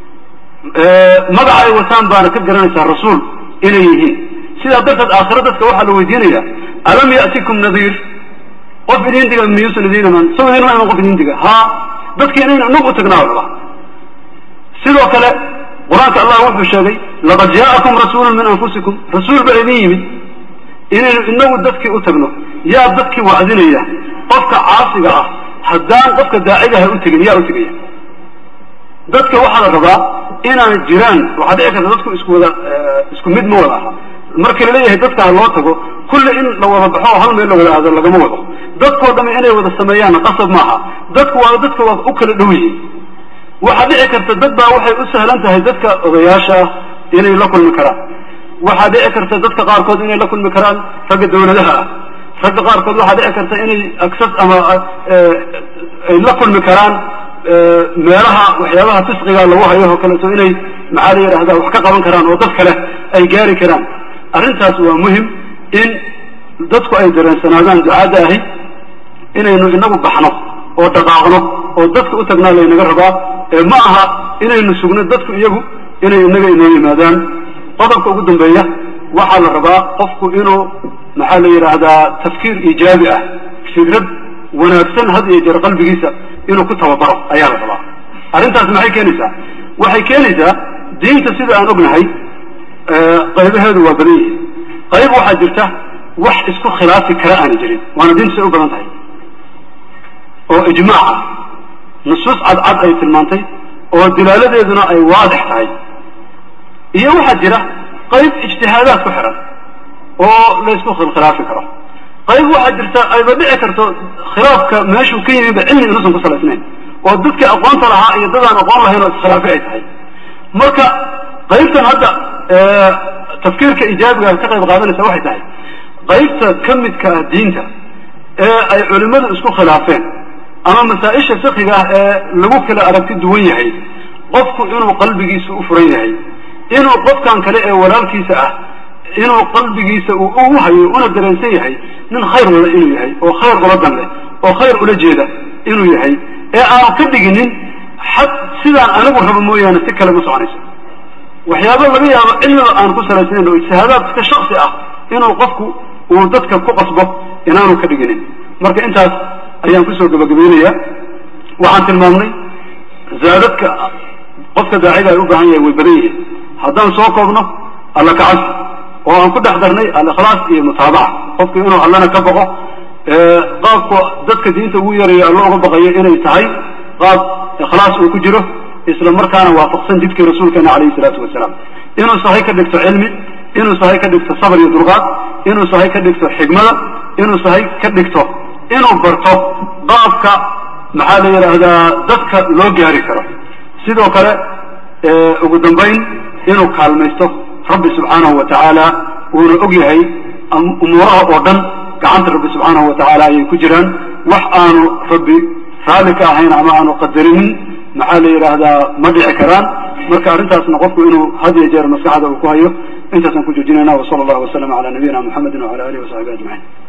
magacay wataan baana ka garanaysaa rasuul inay yihiin sidaa darteed aakhiro dadka waxaa la weydiinaya alam ya'tikum nadiir qof idin diga miyuusan idin iman soo idin iman qof idin diga ha dadka inayna nug u tagnaa rabaa sidoo kale quraanka allah wuxuu sheegay laqad jaa'akum rasuulun min anfusikum rasuul ba idin yimid inaynu inagu dadkii u tagno yaa dadkii wacdinaya qofka caasiga ah haddaan qofka daaciga ha u tegin yaa u tegaya dadka waxaa la rabaa inaan jiraan waxaa dhici karta dadku isku wada isku mid ma wada aha markii la leeyahay dadka ha loo tago kulli in la wada baxo oo hal meel la wada aado lagama wado dadkoo dhamme inay wada sameeyaan qasab maaha dadku waa dadka waa u kala dhow yihiin waxaa dhici karta dad baa waxay u sahlan tahay dadka odayaasha ah inay la kulmi karaan waxaa dhici karta dadka qaarkood inay la kulmi karaan ragga dawladaha ah ragga qaarkood waxaa dhici karta inay agsas ama ay la kulmi karaan meelaha waxyaabaha fisqiga lagu hayo oo kaleeto inay maxaa la yidhahdaa wax ka qaban karaan oo dad kale ay gaari karaan arrintaas waa muhim in dadku ay dareensanaadaan ducaadda ahi inaynu inagu baxno oo dhaqaaqno oo dadka u tagnaa laynaga rabaa ee ma aha inaynu sugno dadku iyagu inay inaga inoo yimaadaan qodobka ugu dambeeya waxaa la rabaa qofku inuu maxaa la yidhaahdaa tafkiir iijaabi ah fikrad wanaagsan had iyo jeer qalbigiisa inuu ku tababaro ayaa la rabaa arrintaas maxay keenaysaa waxay keenaysaa diinta sida aan ognahay qaybaheedu waa badan yihiin qayb waxaa jirta wax isku khilaafi kara aana jirin waana diinta say u badan tahay oo ijmaaca nusuus cadcad ay tilmaantay oo dilaaladeeduna ay waadix tahay iyo waxaa jira qayb ijtihaadaad ku xiran oo la isku khilaafi karo qayb waxaa jirta ayba dhici karto khilaafka meeshuu ka yimiba cilmi inuusan ku salaysnayn oo dadkii aqoonta lahaa iyo dadaan aqoon lahayn oo iskhilaafi ay tahay marka qaybtan hadda tafkiirka ijaabiga ka qayb qaadanaysa waxay tahay qaybta ka midka ah diinta ee ay culimmadu isku khilaafeen ama masaa-isha fiqiga ah ee lagu kala aragti duwan yahay qofku inuu qalbigiisa u furan yahay inuu qofkan kale ee walaalkiisa ah inuu qalbigiisa uu ugu hayo una dareensan yahay nin khayr wada inuu yahay oo khayr ula dan leh oo khayr ula jeeda inuu yahay ee aan ka dhiginin xad sidaan anigu rabo mooyaane si kale ma soconayso waxyaaba laga yaabo cilmiga aan ku salaysnayn oo ijtihaadaadka shaksi ah inuu qofku uu dadka ku qasbo inaanu ka dhiginin marka intaas ayaan kusoo gabagabaynayaa waxaan tilmaamnay zaadadka qofka daaciga ay u baahan yahay way badan yihiin haddaan soo koobno alla ka cabsi oo aan ku dhex darnay al-ikhlaas iyo mutaabaca qofku inuu allana ka baqo qaabku dadka diinta ugu yeerayo alla uga baqayo inay tahay qaab ikhlaas uu ku jiro isla markaana waafaqsan jidkii rasuulkeena calayhi salaatu wasalaam inuu sahay ka dhigto cilmi inuu sahay ka dhigto sabr iyo dulqaad inuu sahay ka dhigto xigmada inuu sahay ka dhigto inuu barto qaabka maxaa la yidhaahdaa dadka loo gaari karo sidoo kale ugu dambayn inuu kaalmaysto rabbi subxaanahu wa tacaala uuna og yahay umuuraha oo dhan gacanta rabbi subxaanahu wa tacaala ayay ku jiraan wax aanu rabbi raalli ka ahayn ama aanu qadarinin maxaa la yidhaahdaa ma dhici karaan marka arrintaasna qofku inuu had iyo jeer maskaxda uu ku hayo intaasaan ku joojinayna wasala allahu wasalama calaa nabiyina muxamedin wacala alihi wasaxbihi ajmaciin